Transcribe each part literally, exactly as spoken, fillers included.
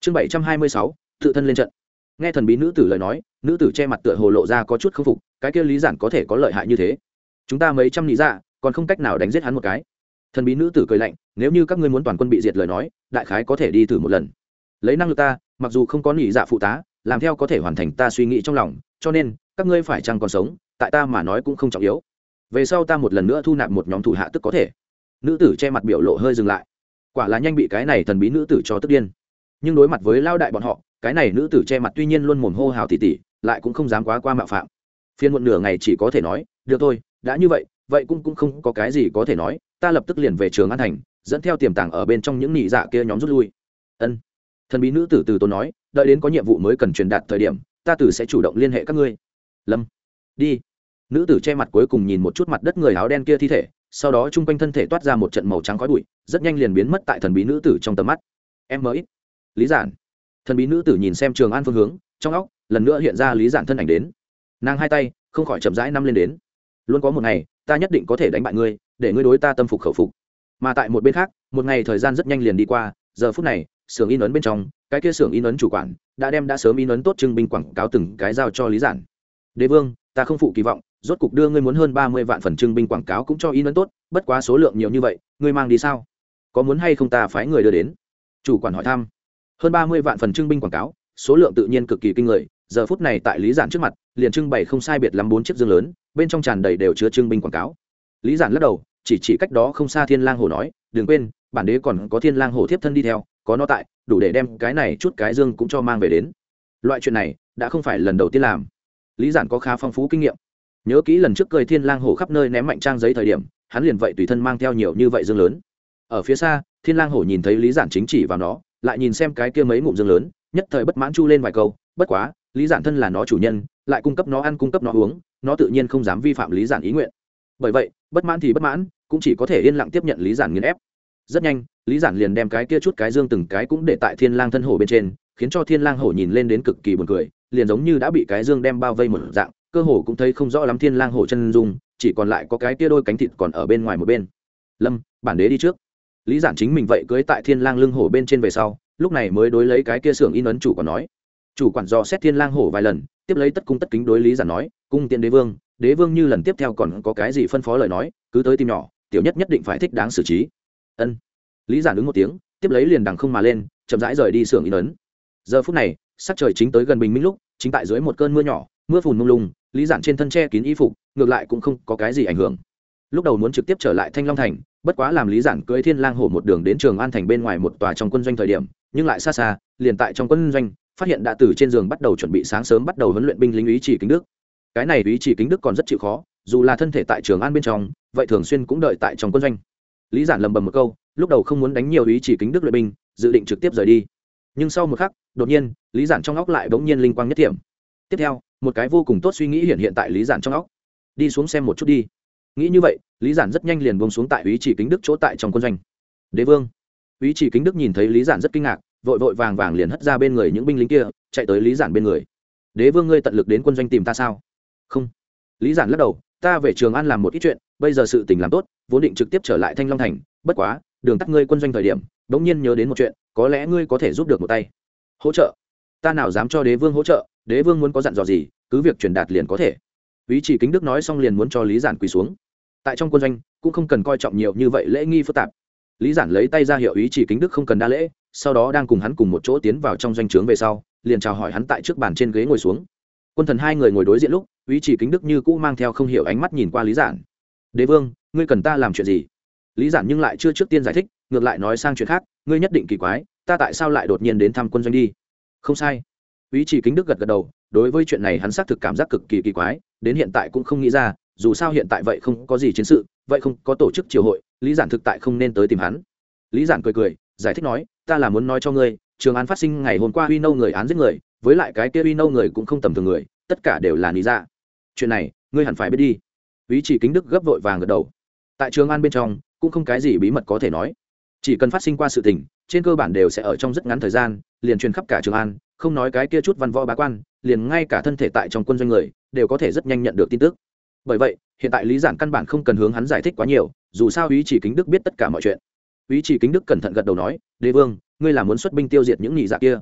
chương bảy trăm hai mươi sáu tự thân lên trận. Nghe thần bí nữ tử lời nói, nữ tử che mặt tựa hồ lộ ra có chút không phục, cái kia lý giản có thể có lợi hại như thế, chúng ta mấy trăm lý dạ còn không cách nào đánh giết hắn một cái. Thần bí nữ tử cười lạnh, nếu như các ngươi muốn toàn quân bị diệt lời nói, đại khái có thể đi thử một lần. Lấy năng lực ta, mặc dù không có nhị dạ phụ tá, làm theo có thể hoàn thành ta suy nghĩ trong lòng, cho nên các ngươi phải chăng còn sống, tại ta mà nói cũng không trọng yếu. Về sau ta một lần nữa thu nạp một nhóm thủ hạ tức có thể. Nữ tử che mặt biểu lộ hơi dừng lại, quả là nhanh bị cái này thần bí nữ tử cho tức điên. Nhưng đối mặt với lao đại bọn họ, cái này nữ tử che mặt tuy nhiên luôn mồm hô hào tỉ tỉ, lại cũng không dám quá qua mạo phạm. Phiên muộn nửa ngày chỉ có thể nói, được thôi, đã như vậy, vậy cũng cũng không có cái gì có thể nói, ta lập tức liền về Trường An thành, dẫn theo tiềm tàng ở bên trong những nhị dạ kia nhóm rút lui. Ân. Thần bí nữ tử từ tốn nói, đợi đến có nhiệm vụ mới cần truyền đạt thời điểm, ta tử sẽ chủ động liên hệ các ngươi. Lâm. Đi. Nữ tử che mặt cuối cùng nhìn một chút mặt đất người áo đen kia thi thể, sau đó trung quanh thân thể toát ra một trận màu trắng khói bụi, rất nhanh liền biến mất tại thần bí nữ tử trong tầm mắt. Em mới. Lý Giản. Thần bí nữ tử nhìn xem Trường An phương hướng, trong óc lần nữa hiện ra Lý Giản thân ảnh đến. Nàng hai tay không khỏi chậm rãi nắm lên đến. Luôn có một ngày, ta nhất định có thể đánh bại ngươi, để ngươi đối ta tâm phục khẩu phục. Mà tại một bên khác, một ngày thời gian rất nhanh liền đi qua, giờ phút này, xưởng in ấn bên trong, cái kia xưởng in ấn chủ quản đã đem đã sớm in ấn tốt trưng binh quảng cáo từng cái giao cho Lý Giản. Đế vương, ta không phụ kỳ vọng, rốt cục đưa ngươi muốn hơn ba mươi vạn phần trưng binh quảng cáo cũng cho in ấn tốt, bất quá số lượng nhiều như vậy, ngươi mang đi sao? Có muốn hay không ta phái người đưa đến? Chủ quản hỏi thăm. Hơn ba mươi vạn phần trưng binh quảng cáo, số lượng tự nhiên cực kỳ kinh người, giờ phút này tại Lý Giản trước mặt, liền trưng bày không sai biệt lắm bốn chiếc dương lớn, bên trong tràn đầy đều chứa trưng binh quảng cáo. Lý Giản lắc đầu, chỉ chỉ cách đó không xa Thiên Lang Hổ nói, đừng quên, bản đế còn có Thiên Lang Hổ thiếp thân đi theo, có nó tại, đủ để đem cái này chút cái dương cũng cho mang về đến. Loại chuyện này đã không phải lần đầu tiên làm. Lý Giản có khá phong phú kinh nghiệm. Nhớ kỹ lần trước cười Thiên Lang Hổ khắp nơi ném mạnh trang giấy thời điểm, hắn liền vậy tùy thân mang theo nhiều như vậy dương lớn. Ở phía xa, Thiên Lang Hổ nhìn thấy Lý Giản chính chỉ vào nó, lại nhìn xem cái kia mấy ngụm dương lớn, nhất thời bất mãn chu lên vài câu, bất quá, Lý Giản thân là nó chủ nhân, lại cung cấp nó ăn cung cấp nó uống, nó tự nhiên không dám vi phạm Lý Giản ý nguyện. Bởi vậy, bất mãn thì bất mãn, cũng chỉ có thể yên lặng tiếp nhận Lý Giản nghiền ép. Rất nhanh, Lý Giản liền đem cái kia chút cái dương từng cái cũng để tại Thiên Lang thân hổ bên trên, khiến cho Thiên Lang hổ nhìn lên đến cực kỳ buồn cười, liền giống như đã bị cái dương đem bao vây một dạng, cơ hồ cũng thấy không rõ lắm Thiên Lang hổ chân dung, chỉ còn lại có cái kia đôi cánh thịt còn ở bên ngoài một bên. Lâm, bản đế đi trước. Lý Giản chính mình vậy cưỡi tại Thiên Lang lưng hổ bên trên về sau, lúc này mới đối lấy cái kia xưởng in ấn chủ quản nói. Chủ quản dò xét Thiên Lang hổ vài lần, tiếp lấy tất cung tất kính đối Lý Giản nói, cung tiễn đế vương, đế vương như lần tiếp theo còn có cái gì phân phó lời nói, cứ tới tim nhỏ, tiểu nhất nhất định phải thích đáng xử trí. Ân. Lý Giản ứng một tiếng, tiếp lấy liền đằng không mà lên, chậm rãi rời đi xưởng in ấn. Giờ phút này, sắc trời chính tới gần bình minh lúc, chính tại dưới một cơn mưa nhỏ, mưa phùn mông lung, Lý Giản trên thân che kín y phục, ngược lại cũng không có cái gì ảnh hưởng. Lúc đầu muốn trực tiếp trở lại Thanh Long thành, bất quá làm Lý Giản cưỡi Thiên Lang hổ một đường đến Trường An thành bên ngoài một tòa trong quân doanh thời điểm, nhưng lại xa xa, liền tại trong quân doanh, phát hiện đã từ trên giường bắt đầu chuẩn bị sáng sớm bắt đầu huấn luyện binh lính Úy Chỉ Kính Đức. Cái này Úy Chỉ Kính Đức còn rất chịu khó, dù là thân thể tại Trường An bên trong, vậy thường xuyên cũng đợi tại trong quân doanh. Lý Giản lầm bầm một câu, lúc đầu không muốn đánh nhiều Úy Chỉ Kính Đức luyện binh, dự định trực tiếp rời đi. Nhưng sau một khắc, đột nhiên, Lý Giản trong óc lại bỗng nhiên linh quang nhất thiểm. Tiếp theo, một cái vô cùng tốt suy nghĩ hiện hiện tại Lý Giản trong óc. Đi xuống xem một chút đi. Nghĩ như vậy, Lý Giản rất nhanh liền buông xuống tại Úy Chỉ Kính Đức chỗ tại trong quân doanh. Đế vương. Úy Chỉ Kính Đức nhìn thấy Lý Giản rất kinh ngạc, vội vội vàng vàng liền hất ra bên người những binh lính kia, chạy tới Lý Giản bên người. Đế vương ngươi tận lực đến quân doanh tìm ta sao? Không. Lý Giản lắc đầu, ta về Trường An làm một ít chuyện, bây giờ sự tình làm tốt, vốn định trực tiếp trở lại Thanh Long thành, bất quá, đường tắt ngươi quân doanh thời điểm, đống nhiên nhớ đến một chuyện, có lẽ ngươi có thể giúp được một tay. Hỗ trợ? Ta nào dám cho đế vương hỗ trợ, đế vương muốn có dặn dò gì, cứ việc truyền đạt liền có thể. Úy Chỉ Kính Đức nói xong liền muốn cho Lý Giản quỳ xuống. Tại trong quân doanh, cũng không cần coi trọng nhiều như vậy lễ nghi phức tạp. Lý Giản lấy tay ra hiệu Úy Chỉ Kính Đức không cần đa lễ, sau đó đang cùng hắn cùng một chỗ tiến vào trong doanh trướng về sau, liền chào hỏi hắn tại trước bàn trên ghế ngồi xuống. Quân thần hai người ngồi đối diện lúc, Úy Chỉ Kính Đức như cũ mang theo không hiểu ánh mắt nhìn qua Lý Giản. Đế vương, ngươi cần ta làm chuyện gì? Lý Giản nhưng lại chưa trước tiên giải thích, ngược lại nói sang chuyện khác, ngươi nhất định kỳ quái, ta tại sao lại đột nhiên đến thăm quân doanh đi? Không sai. Úy Chỉ Kính Đức gật gật đầu, đối với chuyện này hắn xác thực cảm giác cực kỳ kỳ quái, đến hiện tại cũng không nghĩ ra, dù sao hiện tại vậy không có gì chiến sự, vậy không có tổ chức triều hội, Lý Giản thực tại không nên tới tìm hắn. Lý Giản cười cười, giải thích nói, ta là muốn nói cho ngươi, Trường An phát sinh ngày hôm qua Uy Nâu người án giết người, với lại cái kia Uy Nâu người cũng không tầm thường người, tất cả đều là lý dạ. Chuyện này, ngươi hẳn phải biết đi. Úy Chỉ Kính Đức gấp vội vàng gật đầu. Tại Trường An bên trong, cũng không cái gì bí mật có thể nói. Chỉ cần phát sinh qua sự tình, trên cơ bản đều sẽ ở trong rất ngắn thời gian, liền truyền khắp cả Trường An, không nói cái kia chút văn võ bá quan, liền ngay cả thân thể tại trong quân doanh người, đều có thể rất nhanh nhận được tin tức. Bởi vậy, hiện tại Lý Giản căn bản không cần hướng hắn giải thích quá nhiều, dù sao Úy Chỉ Kính Đức biết tất cả mọi chuyện. Úy Chỉ Kính Đức cẩn thận gật đầu nói, đế vương, ngươi là muốn xuất binh tiêu diệt những nhị dạ kia?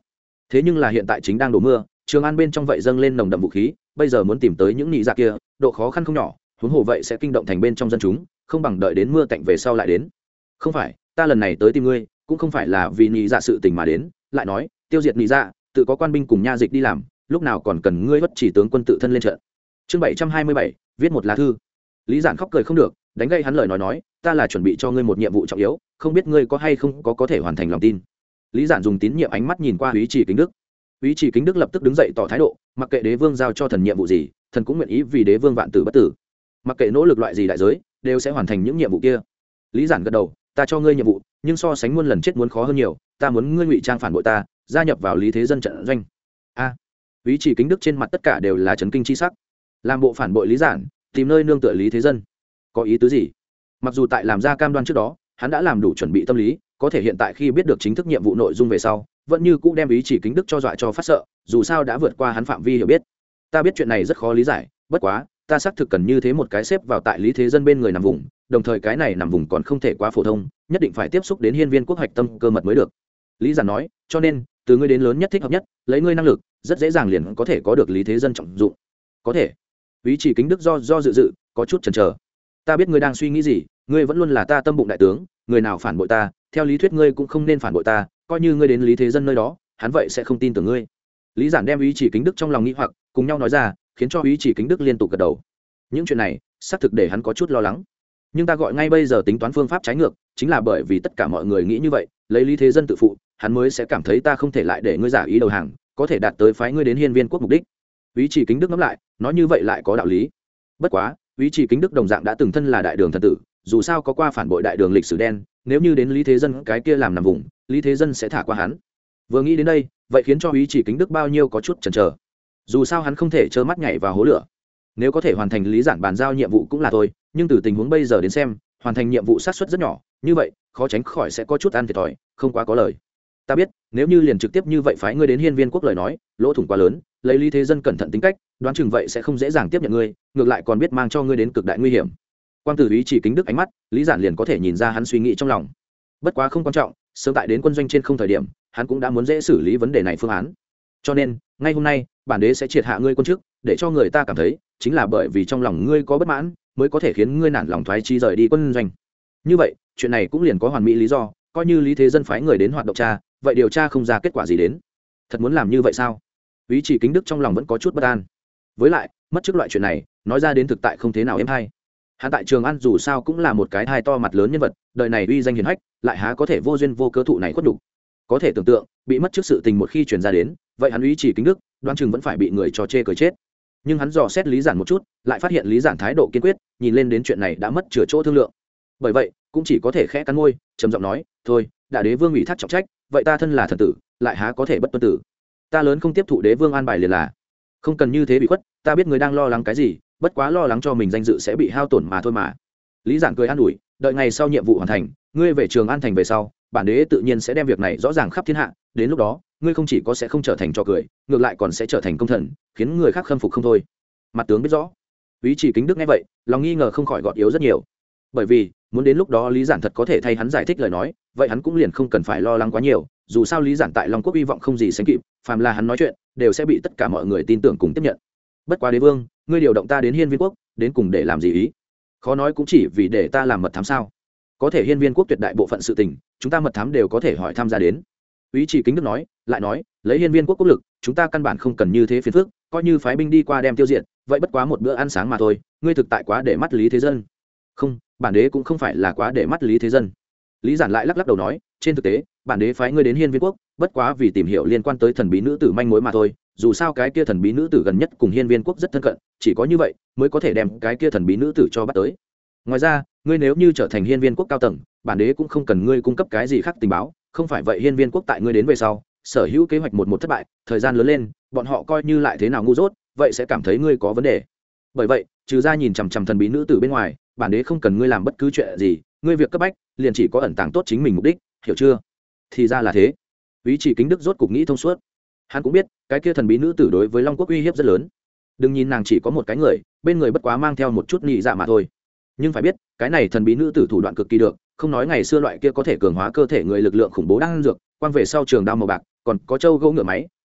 thế nhưng là hiện tại chính đang đổ mưa, Trường An bên trong vậy dâng lên nồng đậm vũ khí, bây giờ muốn tìm tới những nhị dạ kia độ khó khăn không nhỏ, huống hồ vậy sẽ kinh động thành bên trong dân chúng, không bằng đợi đến mưa tạnh về sau lại đến. Không phải, ta lần này tới tìm ngươi cũng không phải là vì nhị dạ sự tình mà đến, lại nói tiêu diệt nhị dạ tự có quan binh cùng nha dịch đi làm, lúc nào còn cần ngươi bất chỉ tướng quân tự thân lên trận. Chương bảy trăm hai mươi bảy, viết một lá thư. Lý Giản khóc cười không được, đánh gây hắn lời nói nói, ta là chuẩn bị cho ngươi một nhiệm vụ trọng yếu, không biết ngươi có hay không có có thể hoàn thành lòng tin. Lý Giản dùng tín nhiệm ánh mắt nhìn qua Úy Chỉ Kính Đức. Úy Chỉ Kính Đức lập tức đứng dậy tỏ thái độ, mặc kệ đế vương giao cho thần nhiệm vụ gì, thần cũng nguyện ý vì đế vương vạn tử bất tử. Mặc kệ nỗ lực loại gì đại giới, đều sẽ hoàn thành những nhiệm vụ kia. Lý Giản gật đầu, ta cho ngươi nhiệm vụ, nhưng so sánh muôn lần chết muốn khó hơn nhiều, ta muốn ngươi ngụy trang phản bội ta, gia nhập vào Lý Thế Dân trận doanh. A. À, Úy Chỉ Kính Đức trên mặt tất cả đều là chấn kinh chi sắc. Làm bộ phản bội Lý Giản, tìm nơi nương tựa Lý Thế Dân. Có ý tứ gì? Mặc dù tại làm ra cam đoan trước đó, hắn đã làm đủ chuẩn bị tâm lý, có thể hiện tại khi biết được chính thức nhiệm vụ nội dung về sau, vẫn như cũ đem Úy Chỉ Kính Đức cho dọa cho phát sợ, dù sao đã vượt qua hắn phạm vi hiểu biết. Ta biết chuyện này rất khó lý giải, bất quá, ta xác thực cần như thế một cái xếp vào tại Lý Thế Dân bên người nằm vùng, đồng thời cái này nằm vùng còn không thể quá phổ thông, nhất định phải tiếp xúc đến hiên viên quốc hoạch tâm cơ mật mới được. Lý Giản nói, cho nên, từ ngươi đến lớn nhất thích hợp nhất, lấy ngươi năng lực, rất dễ dàng liền có thể có được Lý Thế Dân trọng dụng. Có thể. Úy Chỉ Kính Đức do do dự dự, có chút chần chờ. Ta biết ngươi đang suy nghĩ gì, ngươi vẫn luôn là ta tâm bụng đại tướng, người nào phản bội ta, theo lý thuyết ngươi cũng không nên phản bội ta, coi như ngươi đến Lý Thế Dân nơi đó, hắn vậy sẽ không tin tưởng ngươi. Lý Giản đem Úy Chỉ Kính Đức trong lòng nghĩ hoặc cùng nhau nói ra, khiến cho Úy Chỉ Kính Đức liên tục gật đầu. Những chuyện này, xác thực để hắn có chút lo lắng. Nhưng ta gọi ngay bây giờ tính toán phương pháp trái ngược, chính là bởi vì tất cả mọi người nghĩ như vậy, lấy Lý Thế Dân tự phụ, hắn mới sẽ cảm thấy ta không thể lại để ngươi giả ý đầu hàng, có thể đạt tới phái ngươi đến hiên viên quốc mục đích. Úy Chỉ Kính Đức ngẫm lại, nói như vậy lại có đạo lý. Bất quá, Úy Chỉ Kính Đức đồng dạng đã từng thân là đại đường thần tử, dù sao có qua phản bội đại đường lịch sử đen, nếu như đến Lý Thế Dân cái kia làm nằm vùng, Lý Thế Dân sẽ thả qua hắn. Vừa nghĩ đến đây, vậy khiến cho Úy Chỉ Kính Đức bao nhiêu có chút chần chờ. Dù sao hắn không thể trơ mắt nhảy vào hố lửa. Nếu có thể hoàn thành Lý Giản bàn giao nhiệm vụ cũng là thôi, nhưng từ tình huống bây giờ đến xem, hoàn thành nhiệm vụ xác suất rất nhỏ, như vậy, khó tránh khỏi sẽ có chút ăn thiệt thòi, không quá có lời. Ta biết, nếu như liền trực tiếp như vậy phái ngươi đến hiên viên quốc lời nói, lỗ thủng quá lớn, lấy Lý Thế Dân cẩn thận tính cách, đoán chừng vậy sẽ không dễ dàng tiếp nhận ngươi, ngược lại còn biết mang cho ngươi đến cực đại nguy hiểm. Quang tử Úy Chỉ Kính Đức ánh mắt, Lý Giản liền có thể nhìn ra hắn suy nghĩ trong lòng. Bất quá không quan trọng, sớm tại đến quân doanh trên không thời điểm, hắn cũng đã muốn dễ xử lý vấn đề này phương án. Cho nên, ngay hôm nay, bản đế sẽ triệt hạ ngươi quân chức, để cho người ta cảm thấy, chính là bởi vì trong lòng ngươi có bất mãn, mới có thể khiến ngươi nản lòng thoái chí rời đi quân doanh. Như vậy, chuyện này cũng liền có hoàn mỹ lý do, coi như Lý Thế Dân phái người đến hoạt động tra, vậy điều tra không ra kết quả gì đến. Thật muốn làm như vậy sao? Úy Chỉ Kính Đức trong lòng vẫn có chút bất an. Với lại, mất trước loại chuyện này, nói ra đến thực tại không thế nào êm hay. Hắn tại Trường An dù sao cũng là một cái hai to mặt lớn nhân vật, đời này uy danh hiển hách, lại há có thể vô duyên vô cớ thụ này khuất đủ. Có thể tưởng tượng, bị mất trước sự tình một khi truyền ra đến, vậy hắn Úy Chỉ Kính Đức, đoán chừng vẫn phải bị người cho chê cười chết. Nhưng hắn dò xét Lý Giản một chút, lại phát hiện Lý Giản thái độ kiên quyết, nhìn lên đến chuyện này đã mất chừa chỗ thương lượng. Bởi vậy, cũng chỉ có thể khẽ cắn môi, trầm giọng nói, "Thôi, đã đế vương ủy thác trọng trách, vậy ta thân là thần tử, lại há có thể bất tuân tử. Ta lớn không tiếp thụ đế vương an bài liền là. Không cần như thế bị khuất, ta biết người đang lo lắng cái gì, bất quá lo lắng cho mình danh dự sẽ bị hao tổn mà thôi mà." Lý Giản cười an ủi, "Đợi ngày sau nhiệm vụ hoàn thành, ngươi về Trường An thành về sau, bản đế tự nhiên sẽ đem việc này rõ ràng khắp thiên hạ, đến lúc đó, ngươi không chỉ có sẽ không trở thành trò cười, ngược lại còn sẽ trở thành công thần, khiến người khác khâm phục không thôi." Mặt tướng biết rõ. Úy Chỉ Kính Đức nghe vậy, lòng nghi ngờ không khỏi gọt yếu rất nhiều. Bởi vì, muốn đến lúc đó Lý Giản thật có thể thay hắn giải thích lời nói, vậy hắn cũng liền không cần phải lo lắng quá nhiều, dù sao Lý Giản tại Long Quốc hy vọng không gì sánh kịp, phàm là hắn nói chuyện, đều sẽ bị tất cả mọi người tin tưởng cùng tiếp nhận. Bất quá đế vương, ngươi điều động ta đến hiên viên quốc, đến cùng để làm gì ý? Khó nói cũng chỉ vì để ta làm mật thám sao? Có thể hiên viên quốc tuyệt đại bộ phận sự tình, chúng ta mật thám đều có thể hỏi tham gia đến. Úy Chỉ Kính Đức nói, lại nói, lấy hiên viên quốc quốc lực, chúng ta căn bản không cần như thế phiền phức, coi như phái binh đi qua đem tiêu diệt, vậy bất quá một bữa ăn sáng mà thôi, ngươi thực tại quá để mắt Lý Thế Dân. Không, bản đế cũng không phải là quá để mắt Lý Thế Dân. Lý Giản lại lắc lắc đầu nói, trên thực tế, bản đế phái ngươi đến hiên viên quốc, bất quá vì tìm hiểu liên quan tới thần bí nữ tử manh mối mà thôi, dù sao cái kia thần bí nữ tử gần nhất cùng hiên viên quốc rất thân cận, chỉ có như vậy mới có thể đem cái kia thần bí nữ tử cho bắt tới. Ngoài ra, ngươi nếu như trở thành hiên viên quốc cao tầng, bản đế cũng không cần ngươi cung cấp cái gì khác tình báo, không phải vậy hiên viên quốc tại ngươi đến về sau, sở hữu kế hoạch một một thất bại, thời gian lớn lên, bọn họ coi như lại thế nào ngu dốt, vậy sẽ cảm thấy ngươi có vấn đề. Bởi vậy, trừ ra nhìn chằm chằm thần bí nữ tử bên ngoài, bản đế không cần ngươi làm bất cứ chuyện gì, ngươi việc cấp bách liền chỉ có ẩn tàng tốt chính mình mục đích, hiểu chưa? Thì ra là thế. Úy Chỉ Kính Đức rốt cục nghĩ thông suốt. Hắn cũng biết, cái kia thần bí nữ tử đối với Long Quốc uy hiếp rất lớn. Đừng nhìn nàng chỉ có một cái người, bên người bất quá mang theo một chút nhị dạ mà thôi. Nhưng phải biết, cái này thần bí nữ tử thủ đoạn cực kỳ được, không nói ngày xưa loại kia có thể cường hóa cơ thể người lực lượng khủng bố đang dược, quang về sau trường đao màu bạc, còn có châu gỗ ngựa máy,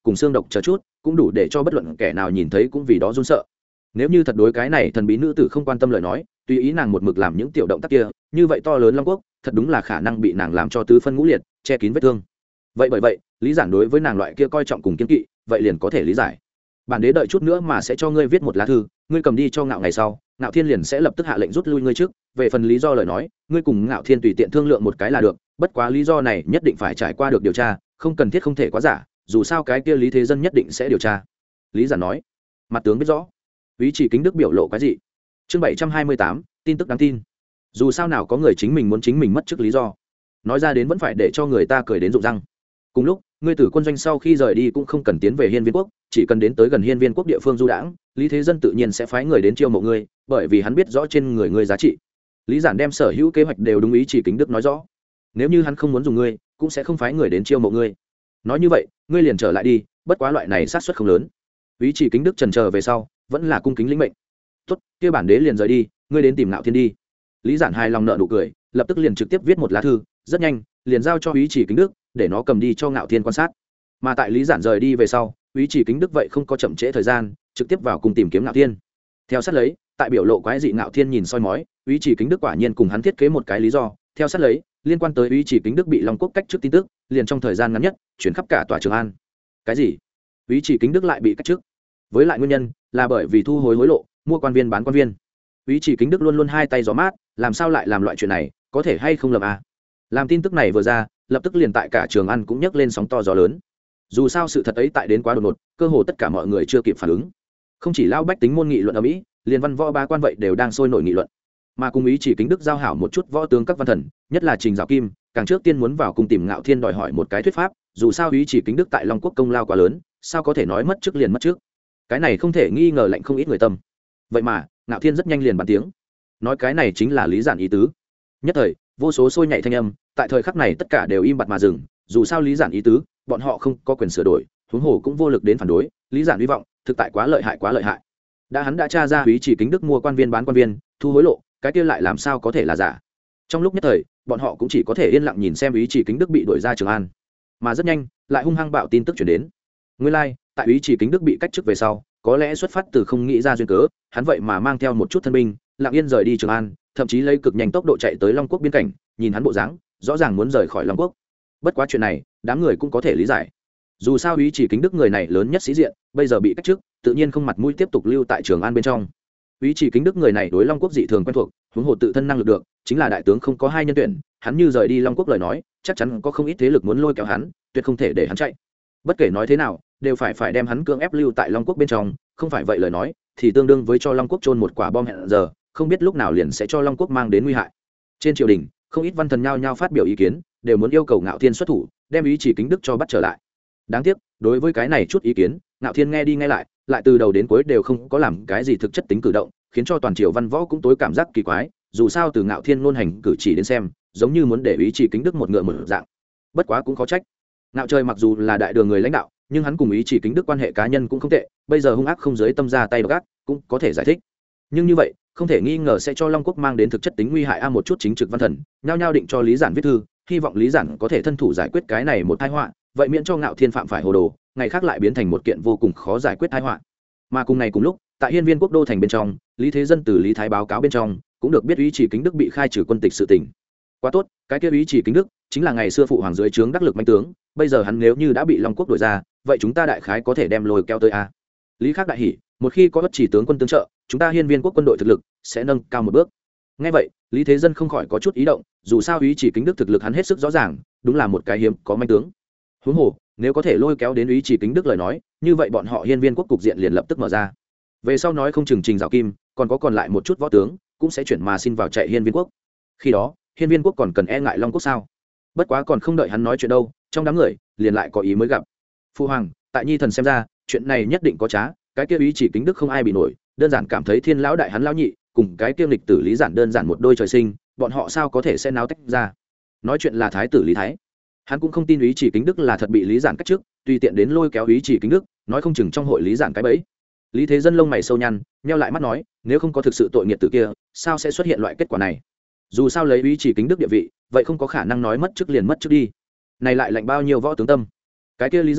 cùng xương độc chờ chút cũng đủ để cho bất luận kẻ nào nhìn thấy cũng vì đó run sợ. Nếu như thật đối cái này thần bí nữ tử không quan tâm lời nói, tùy ý nàng một mực làm những tiểu động tác kia, như vậy to lớn Long Quốc thật đúng là khả năng bị nàng làm cho tứ phân ngũ liệt, che kín vết thương. Vậy bởi vậy lý giản đối với nàng loại kia coi trọng cùng kiên kỵ, vậy liền có thể lý giải. Bản đế đợi chút nữa mà sẽ cho ngươi viết một lá thư, ngươi cầm đi cho Ngạo ngày sau, Ngạo Thiên liền sẽ lập tức hạ lệnh rút lui ngươi trước. Về phần lý do lời nói, ngươi cùng Ngạo Thiên tùy tiện thương lượng một cái là được, bất quá lý do này nhất định phải trải qua được điều tra, không cần thiết không thể quá giả, dù sao cái kia Lý Thế Dân nhất định sẽ điều tra. Lý giản nói. Mặt tướng biết rõ. Úy Chỉ Kính Đức biểu lộ cái gì? Chương bảy trăm hai mươi tám, tin tức đáng tin. Dù sao nào có người chính mình muốn chính mình mất trước lý do, nói ra đến vẫn phải để cho người ta cười đến rụng răng. Cùng lúc, ngươi tử quân doanh sau khi rời đi cũng không cần tiến về Hiên Viên quốc, chỉ cần đến tới gần Hiên Viên quốc địa phương du đãng, Lý Thế Dân tự nhiên sẽ phái người đến chiêu mộ ngươi, bởi vì hắn biết rõ trên người ngươi giá trị. Lý giản đem sở hữu kế hoạch đều đúng ý Chỉ Kính Đức nói rõ. Nếu như hắn không muốn dùng ngươi, cũng sẽ không phái người đến chiêu mộ ngươi. Nói như vậy, ngươi liền trở lại đi, bất quá loại này sát suất không lớn. Ý Chỉ Kính Đức chần chờ về sau, vẫn là cung kính lĩnh mệnh. Tốt, kia bản đế liền rời đi, ngươi đến tìm Ngạo Thiên đi. Lý giản hài lòng nợ nụ cười, lập tức liền trực tiếp viết một lá thư, rất nhanh liền giao cho Úy Chỉ Kính Đức để nó cầm đi cho Ngạo Thiên quan sát. Mà tại Lý giản rời đi về sau, Úy Chỉ Kính Đức vậy không có chậm trễ thời gian, trực tiếp vào cùng tìm kiếm Ngạo Thiên. Theo sát lấy, tại biểu lộ quái dị Ngạo Thiên nhìn soi mói, Úy Chỉ Kính Đức quả nhiên cùng hắn thiết kế một cái lý do. Theo sát lấy, liên quan tới Úy Chỉ Kính Đức bị Long Quốc cách chức tin tức, liền trong thời gian ngắn nhất chuyển khắp cả tòa Trường An. Cái gì? Úy Chỉ Kính Đức lại bị cách chức? Với lại nguyên nhân là bởi vì thu hối hối lộ, mua quan viên bán quan viên. Úy Chỉ Kính Đức luôn luôn hai tay gió mát, làm sao lại làm loại chuyện này, có thể hay không lầm à? Làm tin tức này vừa ra, lập tức liền tại cả Trường An cũng nhấc lên sóng to gió lớn. Dù sao sự thật ấy tại đến quá đột ngột, cơ hồ tất cả mọi người chưa kịp phản ứng. Không chỉ lao bách tính môn nghị luận ở Mỹ, liền văn võ ba quan vậy đều đang sôi nổi nghị luận. Mà cùng Úy Chỉ Kính Đức giao hảo một chút võ tướng các văn thần, nhất là Trình Dạo Kim, càng trước tiên muốn vào cùng tìm Ngạo Thiên đòi hỏi một cái thuyết pháp, dù sao Úy Chỉ Kính Đức tại Long Quốc công lao quá lớn, sao có thể nói mất trước liền mất trước. Cái này không thể nghi ngờ lệnh không ít người tâm. Vậy mà, Ngạo Thiên rất nhanh liền bàn tiếng, nói cái này chính là Lý giản ý tứ. Nhất thời, vô số sôi nhảy thanh âm, tại thời khắc này tất cả đều im bặt mà dừng, dù sao Lý giản ý tứ, bọn họ không có quyền sửa đổi, huống hồ cũng vô lực đến phản đối, Lý giản hy vọng, thực tại quá lợi hại quá lợi hại. Đã hắn đã tra ra Úy Chỉ Kính Đức mua quan viên bán quan viên, thu hối lộ, cái kia lại làm sao có thể là giả. Trong lúc nhất thời, bọn họ cũng chỉ có thể yên lặng nhìn xem Úy Chỉ Kính Đức bị đuổi ra Trường An. Mà rất nhanh, lại hung hăng bạo tin tức truyền đến. Nguyên lai, like, tại Úy Chỉ Kính Đức bị cách chức về sau, có lẽ xuất phát từ không nghĩ ra duyên cớ, hắn vậy mà mang theo một chút thân binh, lặng yên rời đi Trường An, thậm chí lấy cực nhanh tốc độ chạy tới Long Quốc biên cảnh, nhìn hắn bộ dáng, rõ ràng muốn rời khỏi Long Quốc. Bất quá chuyện này, đám người cũng có thể lý giải. Dù sao Úy Chỉ Kính Đức người này lớn nhất sĩ diện, bây giờ bị cách chức, tự nhiên không mặt mũi tiếp tục lưu tại Trường An bên trong. Úy Chỉ Kính Đức người này đối Long Quốc dị thường quen thuộc, huống hồ tự thân năng lực được, chính là đại tướng không có hai nhân tuyển, hắn như rời đi Long Quốc lời nói, chắc chắn có không ít thế lực muốn lôi kéo hắn, tuyệt không thể để hắn chạy. Bất kể nói thế nào, đều phải phải đem hắn cưỡng ép lưu tại Long Quốc bên trong, không phải vậy lời nói, thì tương đương với cho Long Quốc chôn một quả bom hẹn giờ, không biết lúc nào liền sẽ cho Long Quốc mang đến nguy hại. Trên triều đình, không ít văn thần nhao nhao phát biểu ý kiến, đều muốn yêu cầu Ngạo Thiên xuất thủ, đem Úy Chỉ Kính Đức cho bắt trở lại. Đáng tiếc, đối với cái này chút ý kiến, Ngạo Thiên nghe đi nghe lại, lại từ đầu đến cuối đều không có làm cái gì thực chất tính cử động, khiến cho toàn triều văn võ cũng tối cảm giác kỳ quái, dù sao từ Ngạo Thiên ngôn hành cử chỉ đến xem, giống như muốn để Úy Chỉ Kính Đức một ngựa một dạng. Bất quá cũng khó trách. Ngạo Trời mặc dù là đại đường người lãnh đạo, nhưng hắn cùng Úy Chỉ Kính Đức quan hệ cá nhân cũng không tệ, bây giờ hung ác không giới tâm ra tay độc ác, cũng có thể giải thích. Nhưng như vậy, không thể nghi ngờ sẽ cho Long Quốc mang đến thực chất tính nguy hại a một chút chính trực văn thần, nhao nhao định cho Lý Giản viết thư, hy vọng Lý Giản có thể thân thủ giải quyết cái này một tai họa, vậy miễn cho Ngạo Thiên phạm phải hồ đồ, ngày khác lại biến thành một kiện vô cùng khó giải quyết tai họa. Mà cùng ngày cùng lúc, tại Hiên Viên quốc đô thành bên trong, Lý Thế Dân từ Lý Thái báo cáo bên trong, cũng được biết Úy Chỉ Kính Đức bị khai trừ quân tịch sự tình. Quá tốt, cái kia Úy Chỉ Kính Đức chính là ngày xưa phụ hoàng dưới trướng đắc lực mãnh tướng, bây giờ hắn nếu như đã bị Long Quốc đuổi ra, vậy chúng ta đại khái có thể đem lôi kéo tới a. Lý Khắc đại hỉ, một khi có bất chỉ tướng quân tương trợ, chúng ta Hiên Viên quốc quân đội thực lực sẽ nâng cao một bước. Nghe vậy, Lý Thế Dân không khỏi có chút ý động, dù sao Úy Chỉ Kính Đức thực lực hắn hết sức rõ ràng, đúng là một cái hiếm có manh tướng. Huống hồ, nếu có thể lôi kéo đến Úy Chỉ Kính Đức lời nói, như vậy bọn họ Hiên Viên quốc cục diện liền lập tức mở ra. Về sau nói không chừng Trình Dạo Kim, còn có còn lại một chút võ tướng, cũng sẽ chuyển mà xin vào chạy Hiên Viên quốc. Khi đó, Hiên Viên quốc còn cần e ngại Long Quốc sao? Bất quá còn không đợi hắn nói chuyện đâu, trong đám người liền lại có ý mới gặp. Phu hoàng, tại nhi thần xem ra, chuyện này nhất định có trá, cái kia Úy Chỉ Kính Đức không ai bị nổi, đơn giản cảm thấy Thiên lão đại hắn lão nhị, cùng cái kia lịch tử Lý Giản đơn giản một đôi trời sinh, bọn họ sao có thể sẽ náo tách ra. Nói chuyện là thái tử Lý Thái, hắn cũng không tin Úy Chỉ Kính Đức là thật bị Lý Giản cách trước, tùy tiện đến lôi kéo Úy Chỉ Kính Đức, nói không chừng trong hội Lý Giản cái bẫy. Lý Thế Dân lông mày sâu nhăn, nheo lại mắt nói, nếu không có thực sự tội nghiệt tử kia, sao sẽ xuất hiện loại kết quả này? Dù sao lấy Úy Chỉ Kính Đức địa vị, vậy không có khả năng nói mất trước liền mất trước đi. Này lại lạnh bao nhiêu võ tướng tâm. Cái kia Lý Giản,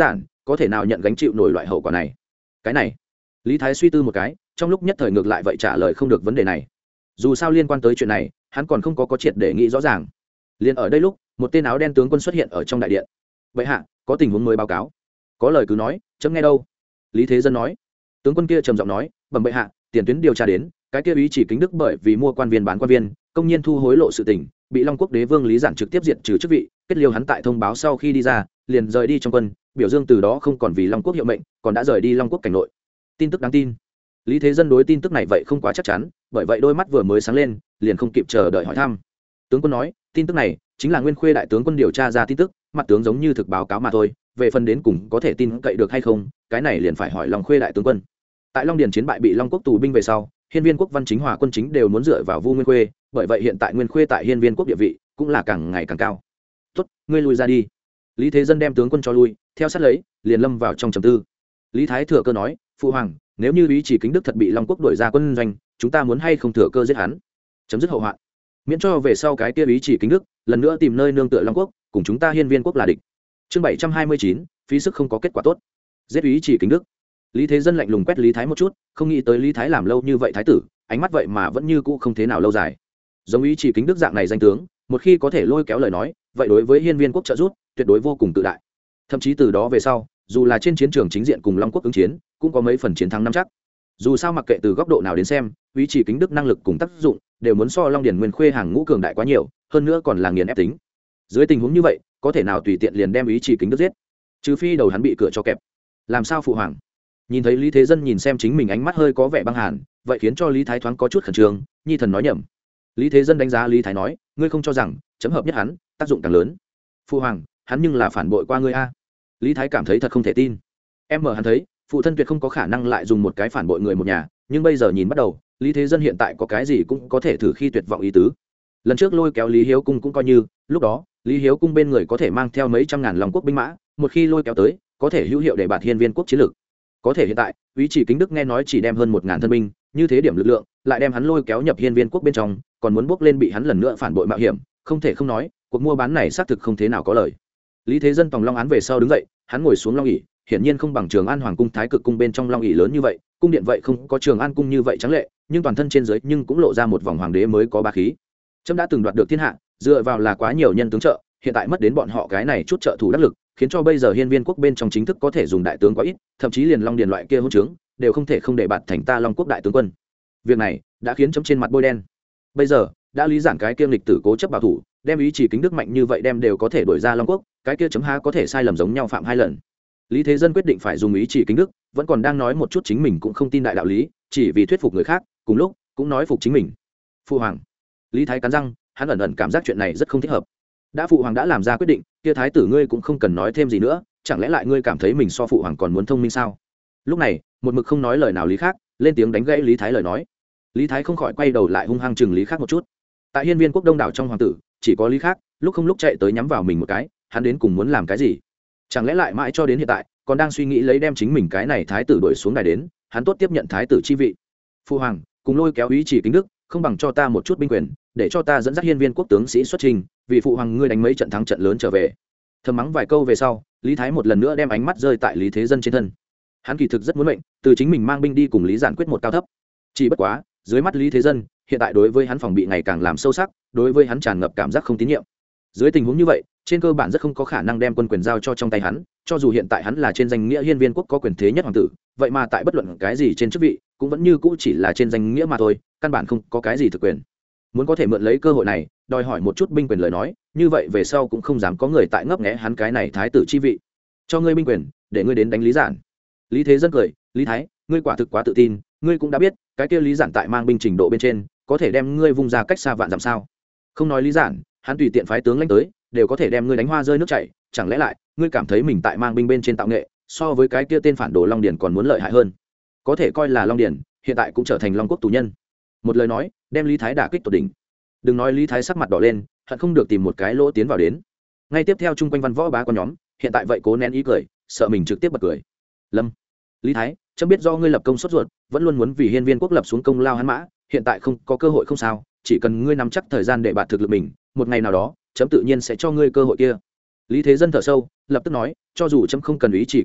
có thể nào nhận gánh chịu nổi loại hậu quả này. Cái này, Lý Thái suy tư một cái, trong lúc nhất thời ngược lại vậy trả lời không được vấn đề này. Dù sao liên quan tới chuyện này, hắn còn không có có triệt để nghĩ rõ ràng. Liên ở đây lúc, một tên áo đen tướng quân xuất hiện ở trong đại điện. "Bệ hạ, có tình huống mới báo cáo." "Có lời cứ nói, chấm nghe đâu." Lý Thế Dân nói. Tướng quân kia trầm giọng nói, "Bẩm bệ hạ, tiền tuyến điều tra đến, cái kia ý chỉ Kính Đức bởi vì mua quan viên bán quan viên, công nhiên thu hối lộ sự tình, bị Long Quốc Đế Vương Lý Giản trực tiếp diệt trừ chức vị, kết liêu hắn tại thông báo sau khi đi ra, liền rời đi trong quân, biểu dương từ đó không còn vì Long Quốc hiệu mệnh, còn đã rời đi Long Quốc cảnh nội." Tin tức đáng tin. Lý Thế Dân đối tin tức này vậy không quá chắc chắn, bởi vậy đôi mắt vừa mới sáng lên, liền không kịp chờ đợi hỏi thăm. Tướng quân nói, tin tức này chính là Nguyên Khuê đại tướng quân điều tra ra tin tức, mặt tướng giống như thực báo cáo mà thôi, về phần đến cùng có thể tin cậy được hay không, cái này liền phải hỏi Long Khuê đại tướng quân. Tại Long Điền chiến bại bị Long Quốc tù binh về sau, Hiên Viên Quốc Văn Chính Hòa quân chính đều muốn dựa vào Vu Nguyên Khuê, bởi vậy hiện tại Nguyên Khuê tại Hiên Viên Quốc địa vị cũng là càng ngày càng cao. "Tốt, ngươi lui ra đi." Lý Thế Dân đem tướng quân cho lui, theo sát lấy, liền lâm vào trong trầm tư. Lý Thái thừa cơ nói, "Phụ hoàng, nếu như ý chỉ Kính Đức thật bị Long Quốc đuổi ra quân doanh, chúng ta muốn hay không thừa cơ giết hắn, chấm dứt hậu hoạn, miễn cho về sau cái kia ý chỉ Kính Đức lần nữa tìm nơi nương tựa Long Quốc, cùng chúng ta Hiên Viên Quốc là địch." Chương bảy trăm hai mươi chín, phí sức không có kết quả tốt. Giết ý chỉ Kính Đức. Lý Thế Dân lạnh lùng quét Lý Thái một chút, không nghĩ tới Lý Thái làm lâu như vậy thái tử, ánh mắt vậy mà vẫn như cũ không thế nào lâu dài. Giống ý chỉ Kính Đức dạng này danh tướng, một khi có thể lôi kéo lời nói, vậy đối với Hiên Viên Quốc trợ giúp, tuyệt đối vô cùng tự đại. Thậm chí từ đó về sau, dù là trên chiến trường chính diện cùng Long Quốc ứng chiến, cũng có mấy phần chiến thắng nắm chắc. Dù sao mặc kệ từ góc độ nào đến xem, ý chỉ Kính Đức năng lực cùng tác dụng đều muốn so Long Điền Nguyên Khuê hàng ngũ cường đại quá nhiều, hơn nữa còn là nghiền ép tính. Dưới tình huống như vậy, có thể nào tùy tiện liền đem ý chỉ Kính Đức giết? Trừ phi đầu hắn bị cửa cho kẹp. Làm sao phụ hoàng? Nhìn thấy Lý Thế Dân nhìn xem chính mình ánh mắt hơi có vẻ băng hàn, vậy khiến cho Lý Thái thoáng có chút khẩn trương, nhi thần nói nhầm. Lý Thế Dân đánh giá Lý Thái nói, ngươi không cho rằng chấm hợp nhất hắn tác dụng càng lớn? Phụ hoàng, hắn nhưng là phản bội qua ngươi a. Lý Thái cảm thấy thật không thể tin. Em mở hắn thấy, phụ thân tuyệt không có khả năng lại dùng một cái phản bội người một nhà, nhưng bây giờ nhìn bắt đầu, Lý Thế Dân hiện tại có cái gì cũng có thể thử khi tuyệt vọng ý tứ. Lần trước lôi kéo Lý Hiếu cung cũng coi như, lúc đó Lý Hiếu cung bên người có thể mang theo mấy trăm ngàn Long Quốc binh mã, một khi lôi kéo tới, có thể hữu hiệu để bạt Hiên Viên Quốc chiến lược. Có thể hiện tại, ý chỉ Kính Đức nghe nói chỉ đem hơn một ngàn thân binh, như thế điểm lực lượng, lại đem hắn lôi kéo nhập Hiên Viên Quốc bên trong, còn muốn bước lên bị hắn lần nữa phản bội mạo hiểm, không thể không nói, cuộc mua bán này xác thực không thế nào có lời. Lý Thế Dân tòng long án về sau đứng dậy, hắn ngồi xuống long ỷ, hiển nhiên không bằng Trường An Hoàng cung Thái Cực cung bên trong long ỷ lớn như vậy, cung điện vậy không có Trường An cung như vậy trắng lệ, nhưng toàn thân trên dưới nhưng cũng lộ ra một vòng hoàng đế mới có bá khí. Trẫm đã từng đoạt được thiên hạ, dựa vào là quá nhiều nhân tướng trợ, hiện tại mất đến bọn họ cái này chút trợ thủ đắc lực, khiến cho bây giờ Hiên Viên Quốc bên trong chính thức có thể dùng đại tướng quá ít, thậm chí liền Long Điền loại kia hỗn trướng đều không thể không để bạt thành ta Long Quốc đại tướng quân. Việc này đã khiến chấm trên mặt bôi đen. Bây giờ đã lý giản cái kiêm lịch tử cố chấp bảo thủ, đem ý chỉ Kính Đức mạnh như vậy đem đều có thể đuổi ra Long Quốc, cái kia chấm há có thể sai lầm giống nhau phạm hai lần. Lý Thế Dân quyết định phải dùng ý chỉ Kính Đức, vẫn còn đang nói một chút chính mình cũng không tin đại đạo lý, chỉ vì thuyết phục người khác, cùng lúc cũng nói phục chính mình. Phụ hoàng. Lý Thái cắn răng, hắn ẩn ẩn cảm giác chuyện này rất không thích hợp. Đã phụ hoàng đã làm ra quyết định, kia thái tử ngươi cũng không cần nói thêm gì nữa, chẳng lẽ lại ngươi cảm thấy mình so phụ hoàng còn muốn thông minh sao? Lúc này, một mực không nói lời nào Lý Khác lên tiếng đánh gãy Lý Thái lời nói. Lý Thái không khỏi quay đầu lại hung hăng chừng Lý Khác một chút. Tại Hiên Viên Quốc đông đảo trong hoàng tử, chỉ có Lý Khác lúc không lúc chạy tới nhắm vào mình một cái, hắn đến cùng muốn làm cái gì? Chẳng lẽ lại mãi cho đến hiện tại còn đang suy nghĩ lấy đem chính mình cái này thái tử đuổi xuống đài đến, hắn tốt tiếp nhận thái tử chi vị. Phụ hoàng, cùng lôi kéo ý chỉ Kính Đức, không bằng cho ta một chút binh quyền, để cho ta dẫn dắt Hiên Viên Quốc tướng sĩ xuất trình, vì phụ hoàng ngươi đánh mấy trận thắng trận lớn trở về. Thầm mắng vài câu về sau, Lý Thái một lần nữa đem ánh mắt rơi tại Lý Thế Dân trên thân. Hắn kỳ thực rất muốn mệnh, từ chính mình mang binh đi cùng Lý Giản quyết một cao thấp. Chỉ bất quá, dưới mắt Lý Thế Dân, hiện tại đối với hắn phòng bị ngày càng làm sâu sắc, đối với hắn tràn ngập cảm giác không tín nhiệm. Dưới tình huống như vậy, trên cơ bản rất không có khả năng đem quân quyền giao cho trong tay hắn, cho dù hiện tại hắn là trên danh nghĩa Hiên Viên Quốc có quyền thế nhất hoàng tử, vậy mà tại bất luận cái gì trên chức vị, cũng vẫn như cũ chỉ là trên danh nghĩa mà thôi, căn bản không có cái gì thực quyền. Muốn có thể mượn lấy cơ hội này, đòi hỏi một chút binh quyền lời nói, như vậy về sau cũng không dám có người tại ngấp nghé hắn cái này thái tử chi vị. Cho ngươi binh quyền, để ngươi đến đánh Lý Giản. Lý Thế Dân cười, Lý Thái, ngươi quả thực quá tự tin, ngươi cũng đã biết, cái kia Lý Giản tại mang binh trình độ bên trên, có thể đem ngươi vung ra cách xa vạn dặm sao? Không nói Lý Giản, hắn tùy tiện phái tướng lãnh tới, đều có thể đem ngươi đánh hoa rơi nước chảy, chẳng lẽ lại, ngươi cảm thấy mình tại mang binh bên trên tạo nghệ, so với cái kia tên phản đồ Long Điền còn muốn lợi hại hơn? Có thể coi là Long Điền, hiện tại cũng trở thành Long Quốc tù nhân. Một lời nói, đem Lý Thái đả kích tột đỉnh. Đừng nói Lý Thái sắc mặt đỏ lên, hận không được tìm một cái lỗ tiến vào đến. Ngay tiếp theo chung quanh văn võ bá quan nhóm, hiện tại vậy cố nén ý cười, sợ mình trực tiếp bật cười. Lâm, Lý Thái, chấm biết do ngươi lập công sốt ruột, vẫn luôn muốn vì Hiên Viên Quốc lập xuống công lao hắn mã, hiện tại không có cơ hội không sao, chỉ cần ngươi nắm chắc thời gian để bạt thực lực mình, một ngày nào đó, chấm tự nhiên sẽ cho ngươi cơ hội kia. Lý Thế Dân thở sâu, lập tức nói, cho dù chấm không cần ý chỉ Kính Đức,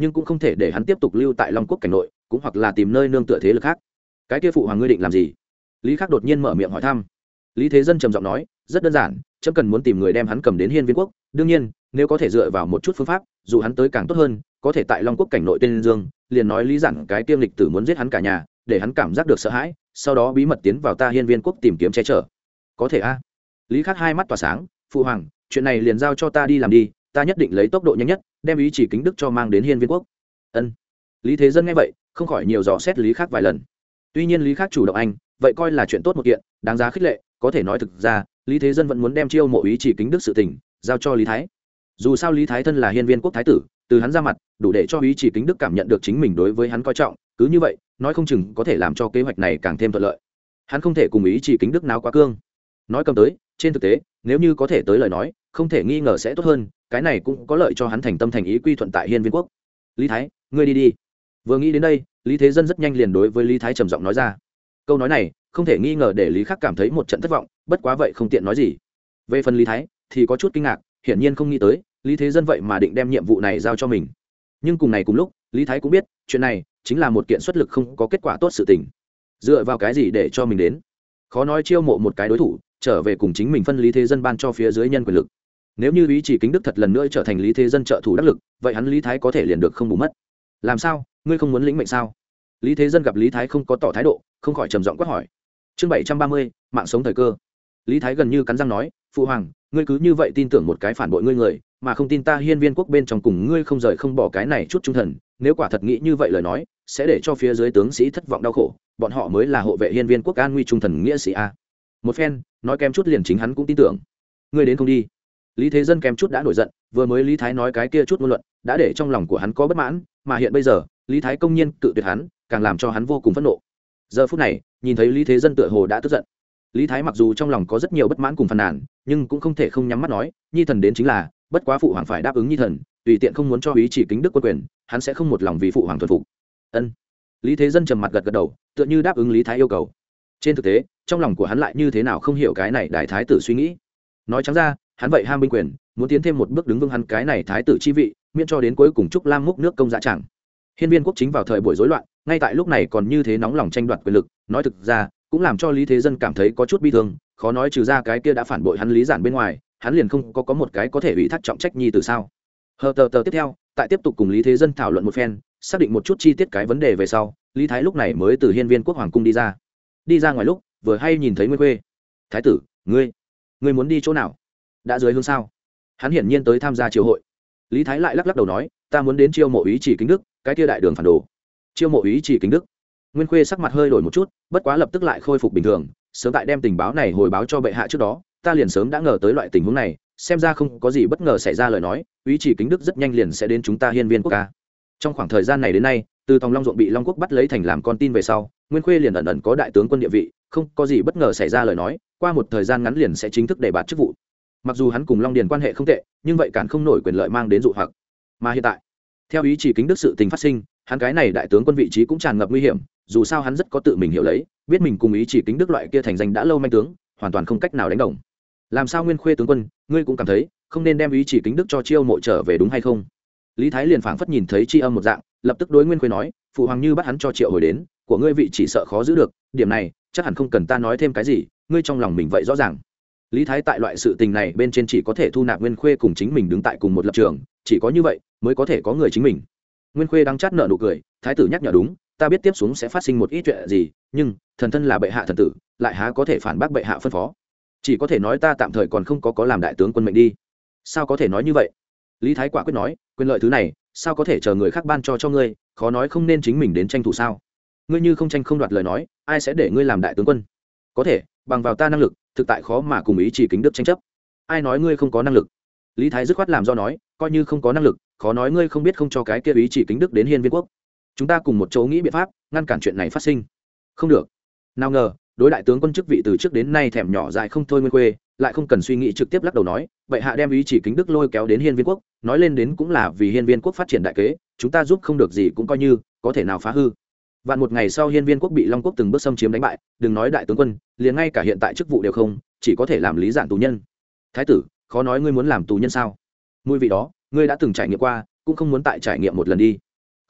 nhưng cũng không thể để hắn tiếp tục lưu tại long quốc cảnh nội, cũng hoặc là tìm nơi nương tựa thế lực khác. Cái kia phụ hoàng ngươi định làm gì? Lý Khắc đột nhiên mở miệng hỏi thăm. Lý Thế Dân trầm giọng nói, rất đơn giản, trẫm cần muốn tìm người đem hắn cầm đến Hiên Viên quốc. Đương nhiên, nếu có thể dựa vào một chút phương pháp, dù hắn tới càng tốt hơn, có thể tại long quốc cảnh nội tên dương, liền nói lý giản cái tiêm lịch tử muốn giết hắn cả nhà, để hắn cảm giác được sợ hãi, sau đó bí mật tiến vào ta Hiên Viên quốc tìm kiếm che chở. Có thể a? Lý Khắc hai mắt tỏa sáng, phụ hoàng, chuyện này liền giao cho ta đi làm đi, ta nhất định lấy tốc độ nhanh nhất đem ý chỉ kính đức cho mang đến Hiên Viên quốc. Ân. Lý Thế Dân nghe vậy không khỏi nhiều dò xét Lý Khắc vài lần. Tuy nhiên Lý Khắc chủ động anh vậy coi là chuyện tốt một kiện, đáng giá khích lệ, có thể nói thực ra Lý Thế Dân vẫn muốn đem chiêu mộ ý chỉ kính đức sự tình giao cho Lý Thái. Dù sao Lý Thái thân là Hiên Viên quốc thái tử, từ hắn ra mặt đủ để cho ý chỉ kính đức cảm nhận được chính mình đối với hắn coi trọng, cứ như vậy nói không chừng có thể làm cho kế hoạch này càng thêm thuận lợi. Hắn không thể cùng ý chỉ kính đức náo quá cương. Nói cầm tới, trên thực tế nếu như có thể tới lời nói không thể nghi ngờ sẽ tốt hơn, cái này cũng có lợi cho hắn thành tâm thành ý quy thuận tại Hiên Viên quốc. Lý Thái, ngươi đi đi. Vừa nghĩ đến đây, Lý Thế Dân rất nhanh liền đối với Lý Thái trầm giọng nói ra. Câu nói này không thể nghi ngờ để Lý Khắc cảm thấy một trận thất vọng, bất quá vậy không tiện nói gì. Về phần Lý Thái thì có chút kinh ngạc, hiển nhiên không nghĩ tới Lý Thế Dân vậy mà định đem nhiệm vụ này giao cho mình. Nhưng cùng này cùng lúc, Lý Thái cũng biết chuyện này chính là một kiện xuất lực không có kết quả tốt sự tình. Dựa vào cái gì để cho mình đến? Khó nói chiêu mộ một cái đối thủ trở về cùng chính mình phân Lý Thế Dân ban cho phía dưới nhân quyền lực. Nếu như ý chỉ kính đức thật lần nữa trở thành Lý Thế Dân trợ thủ đắc lực, vậy hắn Lý Thái có thể liền được không bù mất. Làm sao, ngươi không muốn lĩnh mệnh sao? Lý Thế Dân gặp Lý Thái không có tỏ thái độ, không khỏi trầm giọng quát hỏi. Chương bảy trăm ba mươi, mạng sống thời cơ. Lý Thái gần như cắn răng nói, phụ hoàng, ngươi cứ như vậy tin tưởng một cái phản bội ngươi người, mà không tin ta Hiên Viên quốc bên trong cùng ngươi không rời không bỏ cái này chút trung thần, nếu quả thật nghĩ như vậy lời nói, sẽ để cho phía dưới tướng sĩ thất vọng đau khổ, bọn họ mới là hộ vệ Hiên Viên quốc an nguy trung thần nghĩa sĩ a. Một phen, nói kém chút liền chính hắn cũng tin tưởng. Ngươi đến không đi? Lý Thế Dân kém chút đã nổi giận, vừa mới Lý Thái nói cái kia chút ngôn luận, đã để trong lòng của hắn có bất mãn, mà hiện bây giờ, Lý Thái công nhiên cự tuyệt hắn, càng làm cho hắn vô cùng phẫn nộ. Giờ phút này, nhìn thấy Lý Thế Dân tựa hồ đã tức giận. Lý Thái mặc dù trong lòng có rất nhiều bất mãn cùng phàn nàn, nhưng cũng không thể không nhắm mắt nói, nhi thần đến chính là, bất quá phụ hoàng phải đáp ứng nhi thần, tùy tiện không muốn cho ý chỉ kính đức quân quyền, hắn sẽ không một lòng vì phụ hoàng thuần phục. Ân. Lý Thế Dân trầm mặt gật gật đầu, tựa như đáp ứng Lý Thái yêu cầu. Trên thực tế, trong lòng của hắn lại như thế nào không hiểu cái này đại thái tử suy nghĩ. Nói trắng ra, hắn vậy ham binh quyền, muốn tiến thêm một bước đứng vững hắn cái này thái tử chi vị, miễn cho đến cuối cùng Trúc Lam múc nước công dạ chẳng. Hiên Viên quốc chính vào thời buổi rối loạn, ngay tại lúc này còn như thế nóng lòng tranh đoạt quyền lực, nói thực ra, cũng làm cho Lý Thế Dân cảm thấy có chút bi thương, khó nói trừ ra cái kia đã phản bội hắn Lý Giản bên ngoài, hắn liền không có có một cái có thể ủy thác trọng trách nhi từ sao? Hờ tờ tờ tiếp theo, tại tiếp tục cùng Lý Thế Dân thảo luận một phen, xác định một chút chi tiết cái vấn đề về sau, Lý Thái lúc này mới từ Hiên Viên quốc hoàng cung đi ra. Đi ra ngoài lúc, vừa hay nhìn thấy Nguyên Khuê. Thái tử, ngươi, ngươi muốn đi chỗ nào? Đã dưới hương sao? Hắn hiển nhiên tới tham gia triều hội. Lý Thái lại lắc lắc đầu nói, ta muốn đến chiêu mộ ý chỉ kính đức, cái kia đại đường phản đồ. Chiêu mộ ý chỉ kính đức. Nguyên Khuê sắc mặt hơi đổi một chút, bất quá lập tức lại khôi phục bình thường, sớm tại đem tình báo này hồi báo cho bệ hạ trước đó, ta liền sớm đã ngờ tới loại tình huống này, xem ra không có gì bất ngờ xảy ra lời nói, ý chỉ kính đức rất nhanh liền sẽ đến chúng ta Hiên Viên quốc ca. Trong khoảng thời gian này đến nay, từ Tòng Long ruộng bị Long quốc bắt lấy thành làm con tin về sau, Nguyên Khuê liền ẩn ẩn có đại tướng quân địa vị, không có gì bất ngờ xảy ra lời nói, qua một thời gian ngắn liền sẽ chính thức đề bạt chức vụ. Mặc dù hắn cùng Long Điền quan hệ không tệ, nhưng vậy cản không nổi quyền lợi mang đến dụ hoặc. Mà hiện tại, theo ý chỉ kính đức sự tình phát sinh, hắn cái này đại tướng quân vị trí cũng tràn ngập nguy hiểm, dù sao hắn rất có tự mình hiểu lấy, biết mình cùng ý chỉ kính đức loại kia thành danh đã lâu manh tướng, hoàn toàn không cách nào đánh đồng. Làm sao Nguyên Khuê tướng quân, ngươi cũng cảm thấy không nên đem ý chỉ kính đức cho chiêu mộ trở về đúng hay không? Lý Thái liền phảng phất nhìn thấy tri âm một dạng, lập tức đối Nguyên Khuê nói, phụ hoàng như bắt hắn cho triệu hồi đến, của ngươi vị chỉ sợ khó giữ được, điểm này chắc hẳn không cần ta nói thêm cái gì, ngươi trong lòng mình vậy rõ ràng. Lý Thái tại loại sự tình này bên trên chỉ có thể thu nạp Nguyên Khuê cùng chính mình đứng tại cùng một lập trường, chỉ có như vậy mới có thể có người chính mình. Nguyên Khuê đang chát nợ nụ cười, thái tử nhắc nhở đúng, ta biết tiếp xuống sẽ phát sinh một ít chuyện gì, nhưng thần thân là bệ hạ thần tử, lại há có thể phản bác bệ hạ phân phó, chỉ có thể nói ta tạm thời còn không có có làm đại tướng quân mệnh đi. Sao có thể nói như vậy? Lý Thái quả quyết nói, quyền lợi thứ này sao có thể chờ người khác ban cho cho ngươi, khó nói không nên chính mình đến tranh thủ sao? Ngươi như không tranh không đoạt lời nói, ai sẽ để ngươi làm đại tướng quân? Có thể bằng vào ta năng lực, thực tại khó mà cùng ý chỉ kính đức tranh chấp. Ai nói ngươi không có năng lực? Lý Thái dứt khoát làm do nói, coi như không có năng lực, khó nói ngươi không biết không cho cái kia ý chỉ kính đức đến Hiên Viên quốc. Chúng ta cùng một chỗ nghĩ biện pháp ngăn cản chuyện này phát sinh. Không được. Nào ngờ đối đại tướng quân chức vị từ trước đến nay thèm nhỏ dại không thôi Nguyên Khuê, lại không cần suy nghĩ trực tiếp lắc đầu nói, vậy hạ đem ý chỉ kính đức lôi kéo đến Hiên Viên quốc, nói lên đến cũng là vì Hiên Viên quốc phát triển đại kế, chúng ta giúp không được gì cũng coi như có thể nào phá hư. Vạn một ngày sau Hiên Viên quốc bị Long quốc từng bước xâm chiếm đánh bại, đừng nói đại tướng quân, liền ngay cả hiện tại chức vụ đều không, chỉ có thể làm Lý Giản tù nhân. Thái tử, khó nói ngươi muốn làm tù nhân sao? Mùi vị đó, ngươi đã từng trải nghiệm qua, cũng không muốn tại trải nghiệm một lần đi.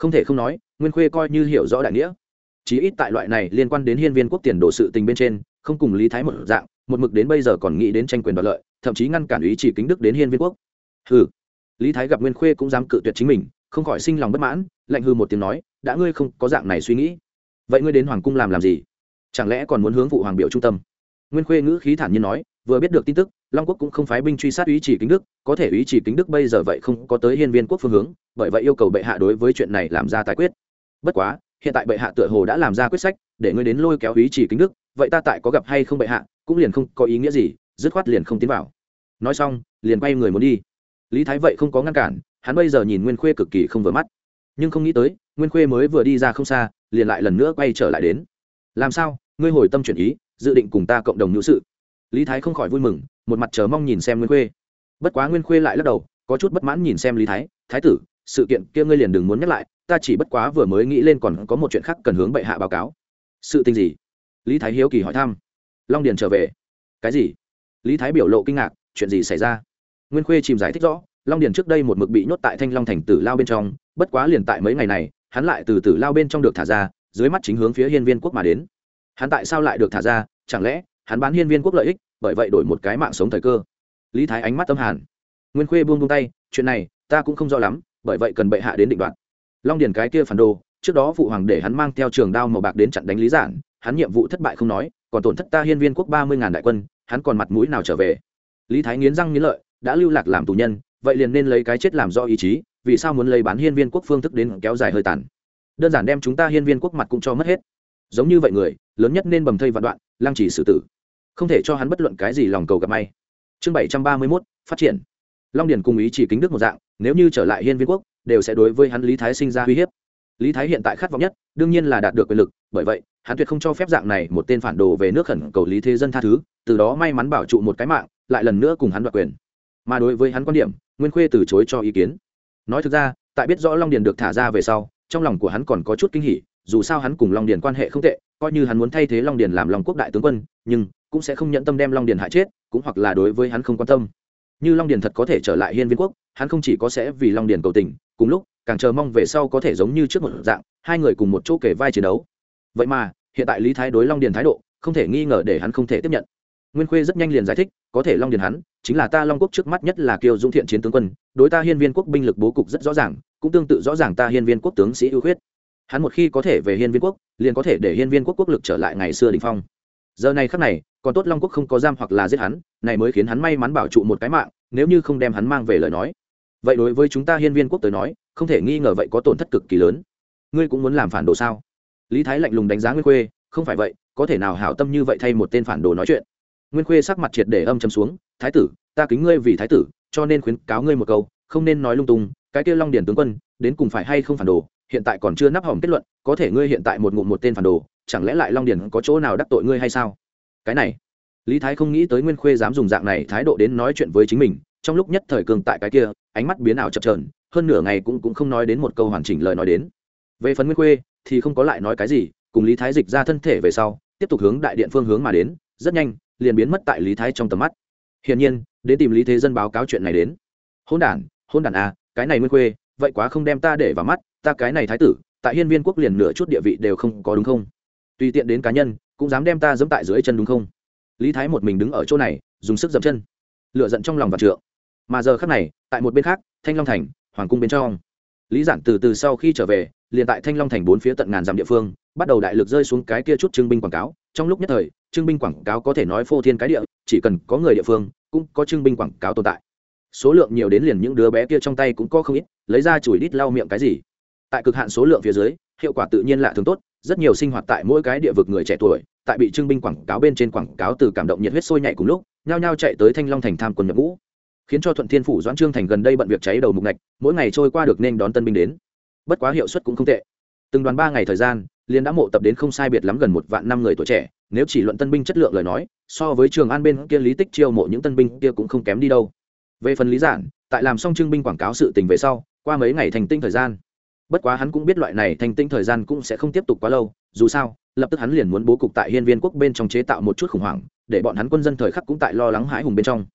Không thể không nói, Nguyên Khuê coi như hiểu rõ đại nghĩa, chí ít tại loại này liên quan đến hiên viên quốc tiền đồ sự tình bên trên, không cùng Lý Thái một dạng, một mực đến bây giờ còn nghĩ đến tranh quyền đoạt lợi, thậm chí ngăn cản ý chỉ kính đức đến hiên viên quốc. Hừ. Lý Thái gặp Nguyên Khuê cũng dám cự tuyệt chính mình, không khỏi sinh lòng bất mãn, lạnh hừ một tiếng nói, đã ngươi không có dạng này suy nghĩ, vậy ngươi đến hoàng cung làm làm gì? Chẳng lẽ còn muốn hướng phụ hoàng biểu trung tâm? Nguyên Khuê ngữ khí thản nhiên nói, vừa biết được tin tức, Long quốc cũng không phái binh truy sát ý chỉ kính đức, có thể ý chỉ kính đức bây giờ vậy không có tới hiên viên quốc phương hướng, bởi vậy yêu cầu bệ hạ đối với chuyện này làm ra tài quyết. Bất quá, hiện tại bệ hạ tựa hồ đã làm ra quyết sách, để ngươi đến lôi kéo ý chỉ kính đức, vậy ta tại có gặp hay không bệ hạ, cũng liền không có ý nghĩa gì, dứt khoát liền không tiến vào. Nói xong, liền quay người muốn đi. Lý Thái vậy không có ngăn cản, hắn bây giờ nhìn Nguyên Khuê cực kỳ không vừa mắt, nhưng không nghĩ tới, Nguyên Khuê mới vừa đi ra không xa, liền lại lần nữa quay trở lại đến. Làm sao, ngươi hồi tâm chuyển ý, dự định cùng ta cộng đồng nhũ sự? Lý Thái không khỏi vui mừng, một mặt chờ mong nhìn xem Nguyên Khuê. Bất quá Nguyên Khuê lại lắc đầu, có chút bất mãn nhìn xem Lý Thái, thái tử, sự kiện kia ngươi liền đừng muốn nhắc lại, ta chỉ bất quá vừa mới nghĩ lên còn có một chuyện khác cần hướng bệ hạ báo cáo. Sự tình gì? Lý Thái hiếu kỳ hỏi thăm. Long Điền trở về. Cái gì? Lý Thái biểu lộ kinh ngạc, chuyện gì xảy ra? Nguyên Khuê chìm giải thích rõ, Long Điền trước đây một mực bị nhốt tại Thanh Long thành tử lao bên trong, bất quá liền tại mấy ngày này, hắn lại từ tử lao bên trong được thả ra, dưới mắt chính hướng phía hiên viên quốc mà đến. Hắn tại sao lại được thả ra? Chẳng lẽ hắn bán hiên viên quốc lợi ích, bởi vậy đổi một cái mạng sống thời cơ? Lý Thái ánh mắt tâm hàn. Nguyên Khuê buông buông tay, chuyện này ta cũng không rõ lắm, bởi vậy cần bệ hạ đến định đoạt. Long Điền cái kia phản đồ, trước đó phụ hoàng để hắn mang theo trường đao màu bạc đến chặn đánh Lý Giản, hắn nhiệm vụ thất bại không nói, còn tổn thất ta hiên viên quốc ba mươi ngàn đại quân, hắn còn mặt mũi nào trở về? Lý Thái nghiến răng nghiến lợi, đã lưu lạc làm tù nhân, vậy liền nên lấy cái chết làm do ý chí, vì sao muốn lấy bán hiên viên quốc phương thức đến kéo dài hơi tàn? Đơn giản đem chúng ta hiên viên quốc mặt cũng cho mất hết. Giống như vậy người, lớn nhất nên bầm thây vạn đoạn, lăng trì xử tử, không thể cho hắn bất luận cái gì lòng cầu gặp may. Chương bảy trăm ba mươi mốt, phát triển. Long Điền cùng ý chỉ kính đức một dạng, nếu như trở lại hiên viên quốc, đều sẽ đối với hắn Lý Thái sinh ra uy hiếp. Lý Thái hiện tại khát vọng nhất, đương nhiên là đạt được quyền lực, bởi vậy, hắn tuyệt không cho phép dạng này một tên phản đồ về nước khẩn cầu Lý Thế Dân tha thứ, từ đó may mắn bảo trụ một cái mạng, lại lần nữa cùng hắn đoạt quyền. Mà đối với hắn quan điểm, Nguyên Khuê từ chối cho ý kiến. Nói thực ra, tại biết rõ Long Điền được thả ra về sau, trong lòng của hắn còn có chút kinh hỉ, dù sao hắn cùng Long Điền quan hệ không tệ, coi như hắn muốn thay thế Long Điền làm Long quốc đại tướng quân, nhưng cũng sẽ không nhận tâm đem Long Điền hại chết, cũng hoặc là đối với hắn không quan tâm. Như Long Điền thật có thể trở lại hiên viên quốc, hắn không chỉ có sẽ vì Long Điền cầu tình, cùng lúc càng chờ mong về sau có thể giống như trước một dạng, hai người cùng một chỗ kể vai chiến đấu. Vậy mà, hiện tại Lý Thái đối Long Điền thái độ, không thể nghi ngờ để hắn không thể tiếp nhận. Nguyên Khuê rất nhanh liền giải thích, có thể Long Điền hắn, chính là ta Long quốc trước mắt nhất là kiêu dũng thiện chiến tướng quân, đối ta hiên viên quốc binh lực bố cục rất rõ ràng, cũng tương tự rõ ràng ta hiên viên quốc tướng sĩ ưu khuyết. Hắn một khi có thể về hiên viên quốc, liền có thể để hiên viên quốc quốc lực trở lại ngày xưa đỉnh phong. Giờ này khắc này, còn tốt Long quốc không có giam hoặc là giết hắn, này mới khiến hắn may mắn bảo trụ một cái mạng, nếu như không đem hắn mang về lời nói, vậy đối với chúng ta hiên viên quốc tới nói, không thể nghi ngờ vậy có tổn thất cực kỳ lớn. Ngươi cũng muốn làm phản đồ sao? Lý Thái lạnh lùng đánh giá Nguyên Khuê, không phải vậy, có thể nào hảo tâm như vậy thay một tên phản đồ nói chuyện? Nguyên Khuê sắc mặt triệt để âm trầm xuống, thái tử, ta kính ngươi vì thái tử, cho nên khuyến cáo ngươi một câu, không nên nói lung tung, cái kia Long Điền tướng quân, đến cùng phải hay không phản đồ, hiện tại còn chưa nắp hỏng kết luận, có thể ngươi hiện tại một ngụm một tên phản đồ, chẳng lẽ lại Long Điền có chỗ nào đắc tội ngươi hay sao? Cái này, Lý Thái không nghĩ tới Nguyên Khuê dám dùng dạng này thái độ đến nói chuyện với chính mình, trong lúc nhất thời cường tại cái kia, ánh mắt biến ảo chập chờn, hơn nửa ngày cũng cũng không nói đến một câu hoàn chỉnh lời nói đến. Về phần Nguyên Khuê thì không có lại nói cái gì, cùng Lý Thái dịch ra thân thể về sau, tiếp tục hướng đại điện phương hướng mà đến, rất nhanh liền biến mất tại Lý Thái trong tầm mắt. Hiển nhiên, đến tìm Lý Thế Dân báo cáo chuyện này đến. Hỗn đản, hỗn đản à, cái này Nguyên Khuê, vậy quá không đem ta để vào mắt, ta cái này thái tử, tại hiên viên quốc liền nửa chút địa vị đều không có đúng không? Tùy tiện đến cá nhân, cũng dám đem ta giẫm tại dưới chân đúng không? Lý Thái một mình đứng ở chỗ này, dùng sức dậm chân, lửa giận trong lòng vạn trượng. Mà giờ khắc này, tại một bên khác, Thanh Long thành, hoàng cung bên trong, Lý Giản từ từ sau khi trở về, liền tại Thanh Long thành bốn phía tận ngàn dặm địa phương, bắt đầu đại lực rơi xuống cái kia chút trưng binh quảng cáo. Trong lúc nhất thời, trưng binh quảng cáo có thể nói phô thiên cái địa, chỉ cần có người địa phương, cũng có trưng binh quảng cáo tồn tại. Số lượng nhiều đến liền những đứa bé kia trong tay cũng có không ít, lấy ra chùi đít lau miệng cái gì. Tại cực hạn số lượng phía dưới, hiệu quả tự nhiên lạ thường tốt, rất nhiều sinh hoạt tại mỗi cái địa vực người trẻ tuổi, tại bị trưng binh quảng cáo bên trên quảng cáo từ cảm động nhiệt huyết sôi nhảy cùng lúc, nhao nhao chạy tới Thanh Long thành tham quân nhập ngũ, khiến cho Thuận Thiên phủ Doãn Trương thành gần đây bận việc cháy đầu mục ngạch, mỗi ngày trôi qua được nên đón tân binh đến. Bất quá hiệu suất cũng không tệ. Từng đoàn ba ngày thời gian, liền đã mộ tập đến không sai biệt lắm gần một vạn năm người tuổi trẻ, nếu chỉ luận tân binh chất lượng lời nói, so với Trường An bên kia Lý Tích chiêu mộ những tân binh kia cũng không kém đi đâu. Về phần Lý Giản, tại làm xong trưng binh quảng cáo sự tình về sau, qua mấy ngày thành tinh thời gian. Bất quá hắn cũng biết loại này thành tinh thời gian cũng sẽ không tiếp tục quá lâu, dù sao, lập tức hắn liền muốn bố cục tại hiên viên quốc bên trong chế tạo một chút khủng hoảng, để bọn hắn quân dân thời khắc cũng tại lo lắng hãi hùng bên trong.